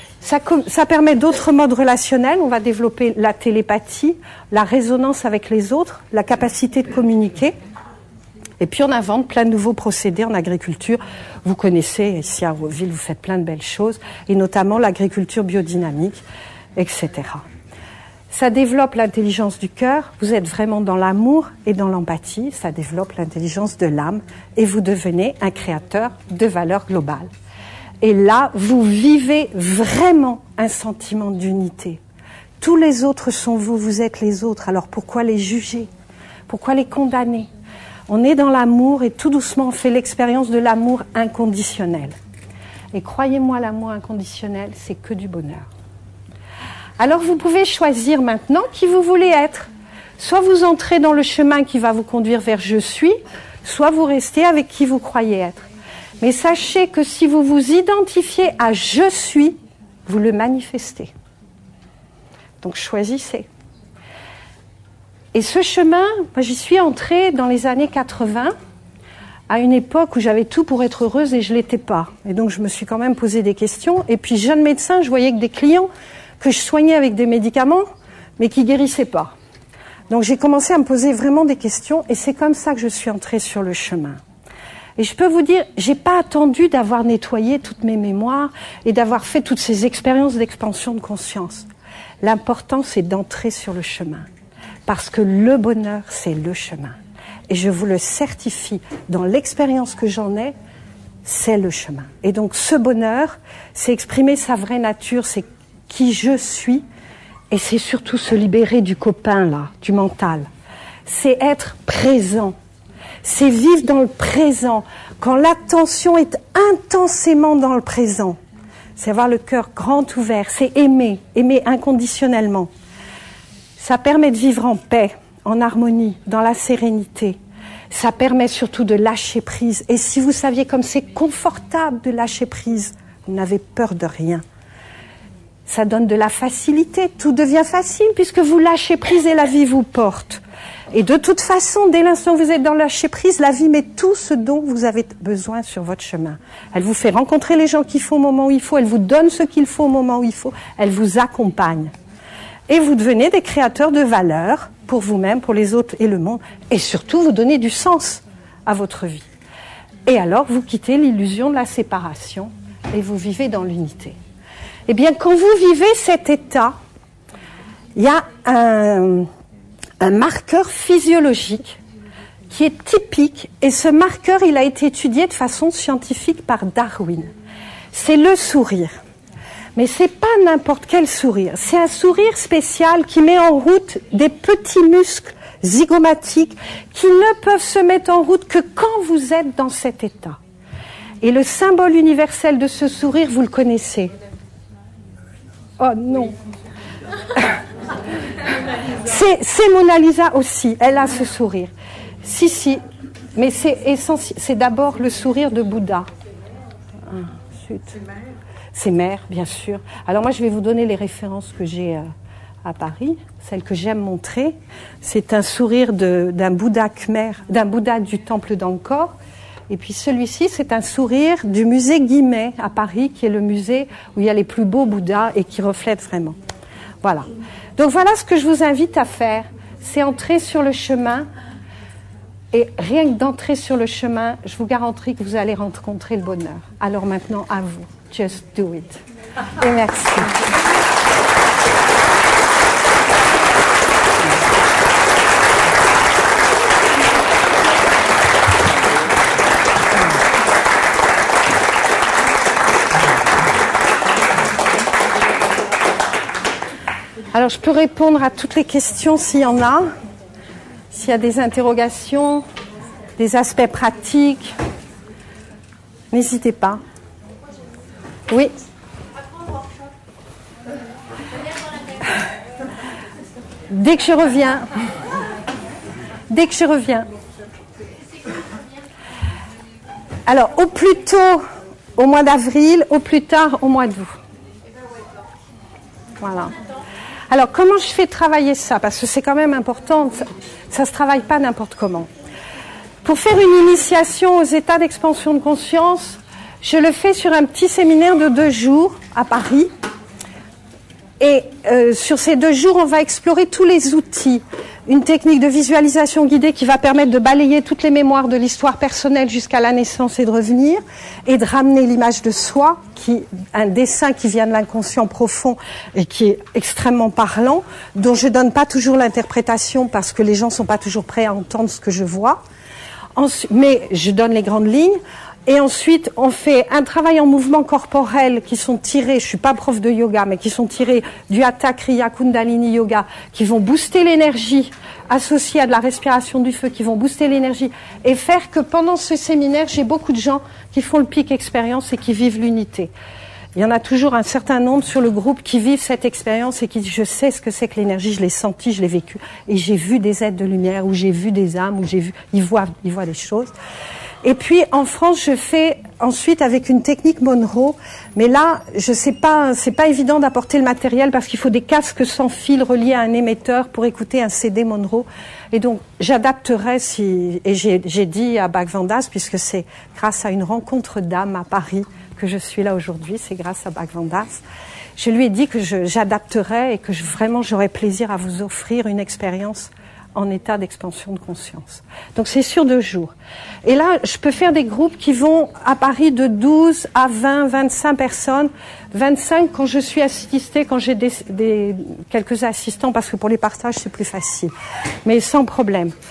Ça permet d'autres modes relationnels. On va développer la télépathie, la résonance avec les autres, la capacité de communiquer. Et puis on invente plein de nouveaux procédés en agriculture. Vous connaissez, ici à Roville, vous faites plein de belles choses, et notamment l'agriculture biodynamique, etc. Ça développe l'intelligence du cœur, vous êtes vraiment dans l'amour et dans l'empathie, ça développe l'intelligence de l'âme, et vous devenez un créateur de valeur globale. Et là, vous vivez vraiment un sentiment d'unité. Tous les autres sont vous, vous êtes les autres, alors pourquoi les juger? Pourquoi les condamner? On est dans l'amour et tout doucement on fait l'expérience de l'amour inconditionnel. Et croyez-moi, l'amour inconditionnel, c'est que du bonheur. Alors vous pouvez choisir maintenant qui vous voulez être. Soit vous entrez dans le chemin qui va vous conduire vers je suis, soit vous restez avec qui vous croyez être. Mais sachez que si vous vous identifiez à je suis, vous le manifestez. Donc choisissez. Et ce chemin, moi j'y suis entrée dans les années 80, à une époque où j'avais tout pour être heureuse et je l'étais pas. Et donc je me suis quand même posé des questions. Et puis jeune médecin, je voyais que des clients que je soignais avec des médicaments, mais qui guérissaient pas. Donc j'ai commencé à me poser vraiment des questions et c'est comme ça que je suis entrée sur le chemin. Et je peux vous dire, j'ai pas attendu d'avoir nettoyé toutes mes mémoires et d'avoir fait toutes ces expériences d'expansion de conscience. L'important, c'est d'entrer sur le chemin. Parce que le bonheur, c'est le chemin. et je vous le certifie, dans l'expérience que j'en ai, c'est le chemin. Et donc ce bonheur, c'est exprimer sa vraie nature, c'est qui je suis, et c'est surtout se libérer du copain là, du mental. C'est être présent, c'est vivre dans le présent, quand l'attention est intensément dans le présent. C'est avoir le cœur grand ouvert, c'est aimer, aimer inconditionnellement. Ça permet de vivre en paix, en harmonie, dans la sérénité. Ça permet surtout de lâcher prise. Et si vous saviez comme c'est confortable de lâcher prise, vous n'avez peur de rien. Ça donne de la facilité. Tout devient facile puisque vous lâchez prise et la vie vous porte. Et de toute façon, dès l'instant où vous êtes dans le lâcher prise, la vie met tout ce dont vous avez besoin sur votre chemin. Elle vous fait rencontrer les gens qu'il faut au moment où il faut. Elle vous donne ce qu'il faut au moment où il faut. Elle vous accompagne. Et vous devenez des créateurs de valeur pour vous-même, pour les autres et le monde. Et surtout, vous donnez du sens à votre vie. Et alors, vous quittez l'illusion de la séparation et vous vivez dans l'unité. Eh bien, quand vous vivez cet état, il y a un marqueur physiologique qui est typique. Et ce marqueur, il a été étudié de façon scientifique par Darwin. C'est le sourire. Mais c'est pas n'importe quel sourire. C'est un sourire spécial qui met en route des petits muscles zygomatiques qui ne peuvent se mettre en route que quand vous êtes dans cet état. Et le symbole universel de ce sourire, vous le connaissez. Oh non. C'est Mona Lisa aussi. Elle a ce sourire. Si. Mais c'est d'abord le sourire de Bouddha. C'est mère, bien sûr. Alors moi, je vais vous donner les références que j'ai à Paris, celles que j'aime montrer. C'est un sourire d'un Bouddha khmer, d'un Bouddha du temple d'Angkor. Et puis celui-ci, c'est un sourire du musée Guimet à Paris, qui est le musée où il y a les plus beaux Bouddhas et qui reflète vraiment. Voilà. Donc voilà ce que je vous invite à faire. C'est entrer sur le chemin. Et rien que d'entrer sur le chemin, je vous garantis que vous allez rencontrer le bonheur. Alors maintenant, à vous. Just do it. Et merci. Alors, je peux répondre à toutes les questions s'il y en a. S'il y a des interrogations, des aspects pratiques, n'hésitez pas. Oui. Dès que je reviens. Alors, au plus tôt au mois d'avril, au plus tard au mois d'août. Voilà. Alors, comment je fais travailler ça? Parce que c'est quand même important, ça ne se travaille pas n'importe comment. Pour faire une initiation aux états d'expansion de conscience, je le fais sur un petit séminaire de 2 jours à Paris. Et sur ces 2 jours, on va explorer tous les outils. Une technique de visualisation guidée qui va permettre de balayer toutes les mémoires de l'histoire personnelle jusqu'à la naissance et de revenir, et de ramener l'image de soi, un dessin qui vient de l'inconscient profond et qui est extrêmement parlant, dont je donne pas toujours l'interprétation parce que les gens sont pas toujours prêts à entendre ce que je vois. Mais je donne les grandes lignes. Et ensuite, on fait un travail en mouvement corporel qui sont tirés, je suis pas prof de yoga, mais qui sont tirés du Hatha Kriya Kundalini Yoga, qui vont booster l'énergie associée à de la respiration du feu, qui vont booster l'énergie et faire que pendant ce séminaire, j'ai beaucoup de gens qui font le pic expérience et qui vivent l'unité. Il y en a toujours un certain nombre sur le groupe qui vivent cette expérience et qui disent, je sais ce que c'est que l'énergie, je l'ai senti, je l'ai vécu, et j'ai vu des êtres de lumière, ou j'ai vu des âmes, ou ils voient des choses. Et puis en France, je fais ensuite avec une technique Monroe, mais là, c'est pas évident d'apporter le matériel parce qu'il faut des casques sans fil reliés à un émetteur pour écouter un CD Monroe. Et donc j'adapterai et j'ai dit à Bhagvandas, puisque c'est grâce à une rencontre d'âmes à Paris que je suis là aujourd'hui, c'est grâce à Bhagvandas. Je lui ai dit que j'adapterai et que vraiment j'aurais plaisir à vous offrir une expérience en état d'expansion de conscience. Donc c'est sur 2 jours. Et là, je peux faire des groupes qui vont à Paris de 12 à 20, 25 personnes. 25 quand je suis assistée, quand j'ai quelques assistants, parce que pour les partages, c'est plus facile. Mais sans problème.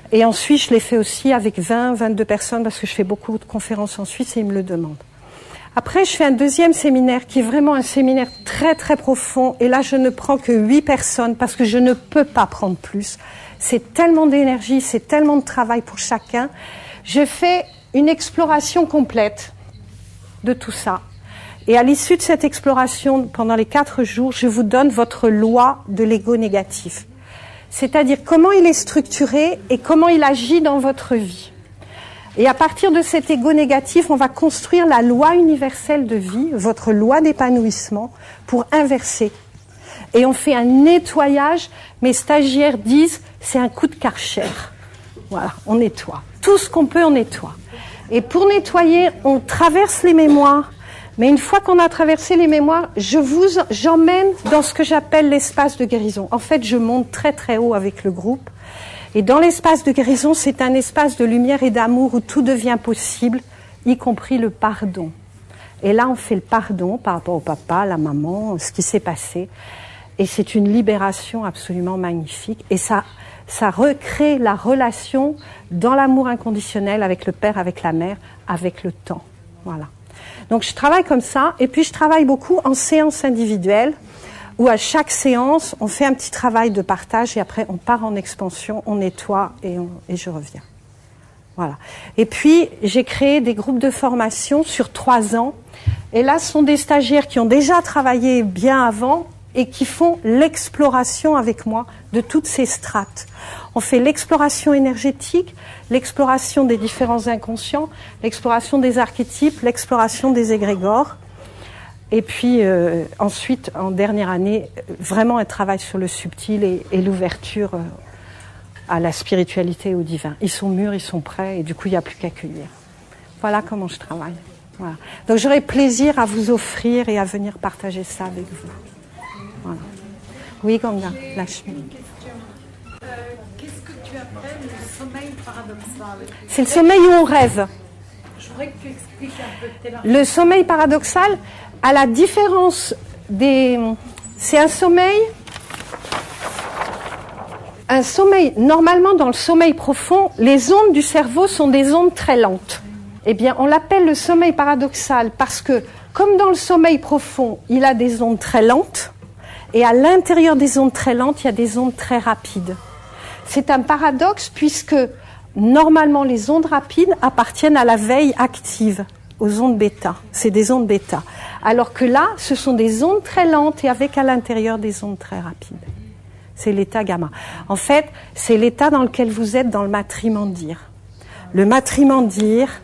Et ensuite, je l'ai fait aussi avec 20, 22 personnes parce que je fais beaucoup de conférences en Suisse et ils me le demandent. Après, je fais un deuxième séminaire qui est vraiment un séminaire très très profond. Et là, je ne prends que 8 personnes parce que je ne peux pas prendre plus. C'est tellement d'énergie, c'est tellement de travail pour chacun. Je fais une exploration complète de tout ça. Et à l'issue de cette exploration, pendant les 4 jours, je vous donne votre loi de l'ego négatif. C'est-à-dire comment il est structuré et comment il agit dans votre vie. Et à partir de cet ego négatif, on va construire la loi universelle de vie, votre loi d'épanouissement, pour inverser. Et on fait un nettoyage. Mes stagiaires disent, c'est un coup de Karcher. Voilà, on nettoie. Tout ce qu'on peut, on nettoie. Et pour nettoyer, on traverse les mémoires. Mais une fois qu'on a traversé les mémoires, j'emmène dans ce que j'appelle l'espace de guérison. En fait, je monte très très haut avec le groupe. Et dans l'espace de guérison, c'est un espace de lumière et d'amour où tout devient possible, y compris le pardon. Et là, on fait le pardon par rapport au papa, la maman, ce qui s'est passé. Et c'est une libération absolument magnifique. Et ça recrée la relation dans l'amour inconditionnel avec le père, avec la mère, avec le temps. Voilà. Donc je travaille comme ça. Et puis je travaille beaucoup en séance individuelle, où à chaque séance, on fait un petit travail de partage et après on part en expansion, on nettoie et je reviens. Voilà. Et puis, j'ai créé des groupes de formation sur 3 ans. Et là, ce sont des stagiaires qui ont déjà travaillé bien avant et qui font l'exploration avec moi de toutes ces strates. On fait l'exploration énergétique, l'exploration des différents inconscients, l'exploration des archétypes, l'exploration des égrégores. Et puis ensuite, en dernière année, vraiment un travail sur le subtil et l'ouverture à la spiritualité et au divin. Ils sont mûrs, ils sont prêts, et du coup, il n'y a plus qu'à accueillir. Voilà comment je travaille. Voilà. Donc j'aurai plaisir à vous offrir et à venir partager ça avec vous. Voilà. Oui, Ganga, Lachmi. Qu'est-ce que tu appelles le sommeil paradoxal? C'est le sommeil où on rêve. Je voudrais que tu expliques un peu. Le sommeil paradoxal, à la différence des... C'est un sommeil, normalement dans le sommeil profond, les ondes du cerveau sont des ondes très lentes. Eh bien, on l'appelle le sommeil paradoxal parce que, comme dans le sommeil profond, il a des ondes très lentes, et à l'intérieur des ondes très lentes, il y a des ondes très rapides. C'est un paradoxe puisque, normalement, les ondes rapides appartiennent à la veille active, aux ondes bêta. C'est des ondes bêta. Alors que là, ce sont des ondes très lentes et avec à l'intérieur des ondes très rapides. C'est l'état gamma. En fait, c'est l'état dans lequel vous êtes dans le matrimandir. Le matrimandir,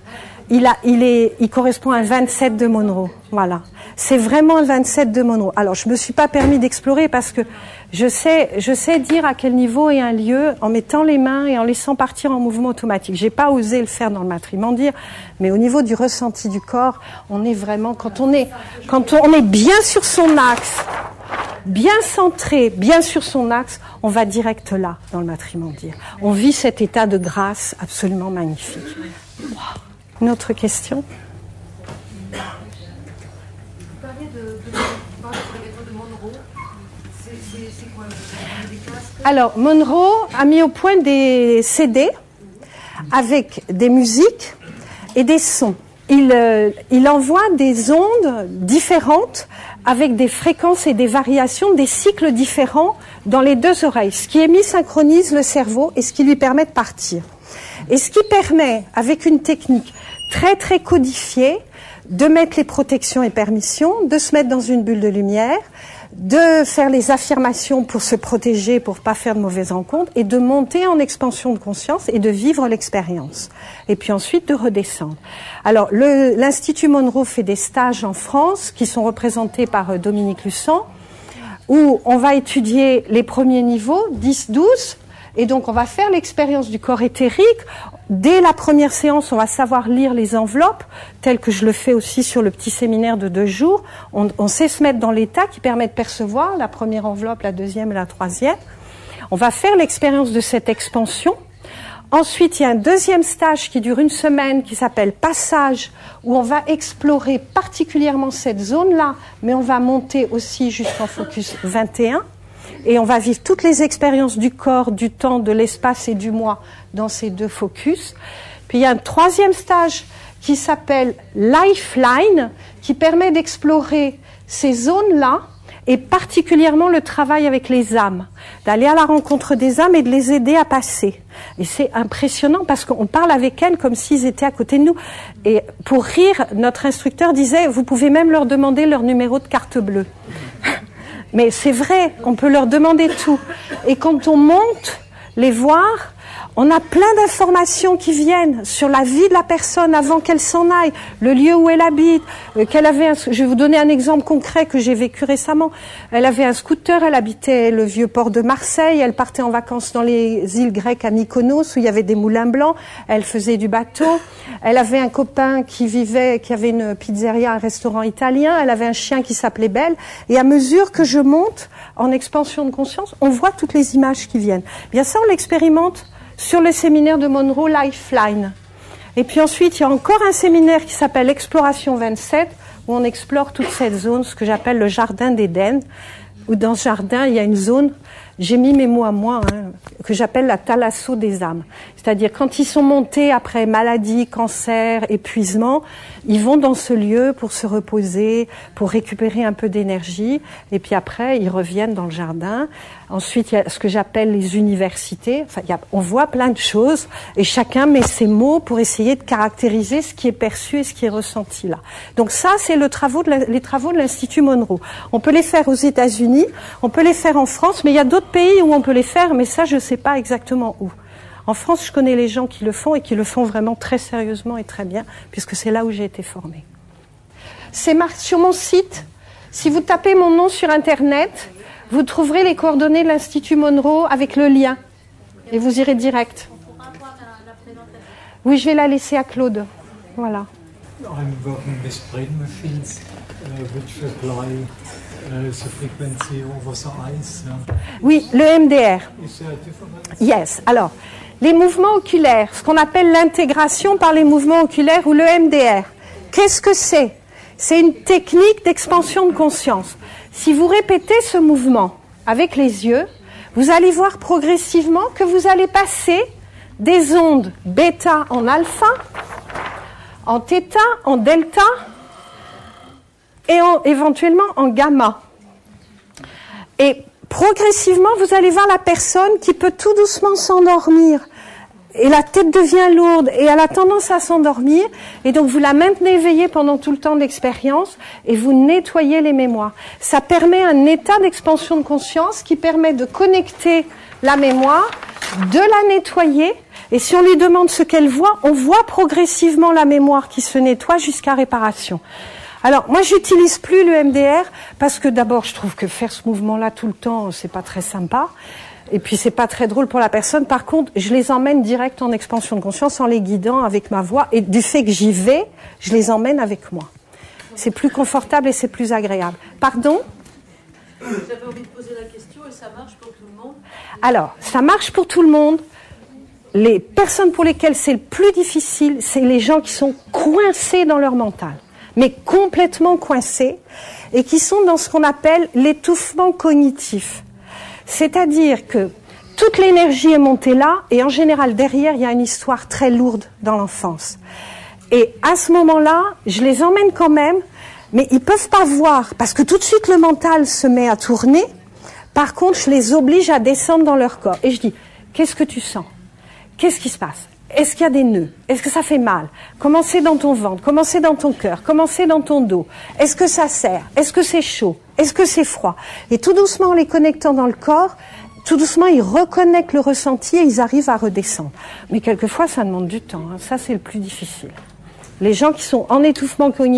il correspond à un 27 de Monroe. Voilà. C'est vraiment un 27 de Monroe. Alors, je me suis pas permis d'explorer parce que je sais dire à quel niveau est un lieu en mettant les mains et en laissant partir en mouvement automatique. J'ai pas osé le faire dans le matrimandir, mais au niveau du ressenti du corps, on est vraiment, quand on est bien sur son axe, bien centré, bien sur son axe, on va direct là, dans le matrimandir. On vit cet état de grâce absolument magnifique. Wow. Une autre question? Vous parlez de Monroe. C'est quoi des casques? Alors, Monroe a mis au point des CD avec des musiques et des sons. Il envoie des ondes différentes avec des fréquences et des variations, des cycles différents dans les 2 oreilles. Ce qui synchronise le cerveau et ce qui lui permet de partir. Et ce qui permet, avec une technique très très codifiée, de mettre les protections et permissions, de se mettre dans une bulle de lumière, de faire les affirmations pour se protéger, pour pas faire de mauvaises rencontres, et de monter en expansion de conscience et de vivre l'expérience. Et puis ensuite de redescendre. Alors, l'Institut Monroe fait des stages en France qui sont représentés par Dominique Lussan, où on va étudier les premiers niveaux, 10, 12, et donc on va faire l'expérience du corps éthérique. Dès la première séance, on va savoir lire les enveloppes, tel que je le fais aussi sur le petit séminaire de 2 jours. On sait se mettre dans l'état qui permet de percevoir la première enveloppe, la deuxième et la troisième. On va faire l'expérience de cette expansion. Ensuite, il y a un deuxième stage qui dure 1 semaine qui s'appelle Passage, où on va explorer particulièrement cette zone-là, mais on va monter aussi jusqu'en focus 21. Et on va vivre toutes les expériences du corps, du temps, de l'espace et du moi dans ces 2 focus. Puis il y a un 3e stage qui s'appelle Lifeline, qui permet d'explorer ces zones-là, et particulièrement le travail avec les âmes, d'aller à la rencontre des âmes et de les aider à passer. Et c'est impressionnant parce qu'on parle avec elles comme s'ils étaient à côté de nous. Et pour rire, notre instructeur disait, vous pouvez même leur demander leur numéro de carte bleue. Mais c'est vrai, on peut leur demander tout. Et quand on monte les voir, on a plein d'informations qui viennent sur la vie de la personne avant qu'elle s'en aille, le lieu où elle habite, je vais vous donner un exemple concret que j'ai vécu récemment. Elle avait un scooter, elle habitait le vieux port de Marseille, elle partait en vacances dans les îles grecques à Mykonos où il y avait des moulins blancs, elle faisait du bateau, elle avait un copain qui avait une pizzeria, un restaurant italien, elle avait un chien qui s'appelait Belle, et à mesure que je monte en expansion de conscience, on voit toutes les images qui viennent. Bien ça, on l'expérimente sur le séminaire de Monroe Lifeline. Et puis ensuite, il y a encore un séminaire qui s'appelle Exploration 27, où on explore toute cette zone, ce que j'appelle le jardin d'Éden, où dans ce jardin, il y a une zone, j'ai mis mes mots à moi, que j'appelle la thalasso des âmes. C'est-à-dire, quand ils sont montés après maladie, cancer, épuisement, ils vont dans ce lieu pour se reposer, pour récupérer un peu d'énergie, et puis après, ils reviennent dans le jardin. Ensuite, il y a ce que j'appelle les universités. Enfin, on voit plein de choses, et chacun met ses mots pour essayer de caractériser ce qui est perçu et ce qui est ressenti là. Donc ça, c'est les travaux de l'Institut Monroe. On peut les faire aux États-Unis, on peut les faire en France, mais il y a d'autres pays où on peut les faire, mais ça, je ne sais pas exactement où. En France, je connais les gens qui le font et qui le font vraiment très sérieusement et très bien, puisque c'est là où j'ai été formée. C'est marqué sur mon site. Si vous tapez mon nom sur Internet, vous trouverez les coordonnées de l'Institut Monroe avec le lien. Et vous irez direct. Oui, je vais la laisser à Claude. Voilà. I'm working with brain machines which apply the frequency over the eyes. Oui, le MDR. Is there a difference? Yes. Alors, les mouvements oculaires, ce qu'on appelle l'intégration par les mouvements oculaires ou le MDR. Qu'est-ce que c'est? C'est une technique d'expansion de conscience. Si vous répétez ce mouvement avec les yeux, vous allez voir progressivement que vous allez passer des ondes bêta en alpha, en θ, en delta et éventuellement en gamma. Et progressivement, vous allez voir la personne qui peut tout doucement s'endormir. Et la tête devient lourde et elle a tendance à s'endormir. Et donc, vous la maintenez éveillée pendant tout le temps de l'expérience et vous nettoyez les mémoires. Ça permet un état d'expansion de conscience qui permet de connecter la mémoire, de la nettoyer. Et si on lui demande ce qu'elle voit, on voit progressivement la mémoire qui se nettoie jusqu'à réparation. Alors, moi, j'utilise plus le MDR parce que d'abord, je trouve que faire ce mouvement-là tout le temps, c'est pas très sympa. Et puis, c'est pas très drôle pour la personne. Par contre, je les emmène direct en expansion de conscience en les guidant avec ma voix. Et du fait que j'y vais, je les emmène avec moi. C'est plus confortable et c'est plus agréable. Pardon ? J'avais envie de poser la question et ça marche pour tout le monde. Alors, ça marche pour tout le monde. Les personnes pour lesquelles c'est le plus difficile, c'est les gens qui sont coincés dans leur mental, mais complètement coincés, et qui sont dans ce qu'on appelle l'étouffement cognitif. C'est-à-dire que toute l'énergie est montée là, et en général, derrière, il y a une histoire très lourde dans l'enfance. Et à ce moment-là, je les emmène quand même, mais ils peuvent pas voir, parce que tout de suite, le mental se met à tourner. Par contre, je les oblige à descendre dans leur corps. Et je dis, qu'est-ce que tu sens ? Qu'est-ce qui se passe ? Est-ce qu'il y a des nœuds ? Est-ce que ça fait mal ? Comment c'est dans ton ventre ? Comment c'est dans ton cœur ? Comment c'est dans ton dos ? Est-ce que ça serre ? Est-ce que c'est chaud ? Est-ce que c'est froid ? Et tout doucement, en les connectant dans le corps, tout doucement, ils reconnectent le ressenti et ils arrivent à redescendre. Mais quelquefois, ça demande du temps. Ça, c'est le plus difficile. Les gens qui sont en étouffement cognitif,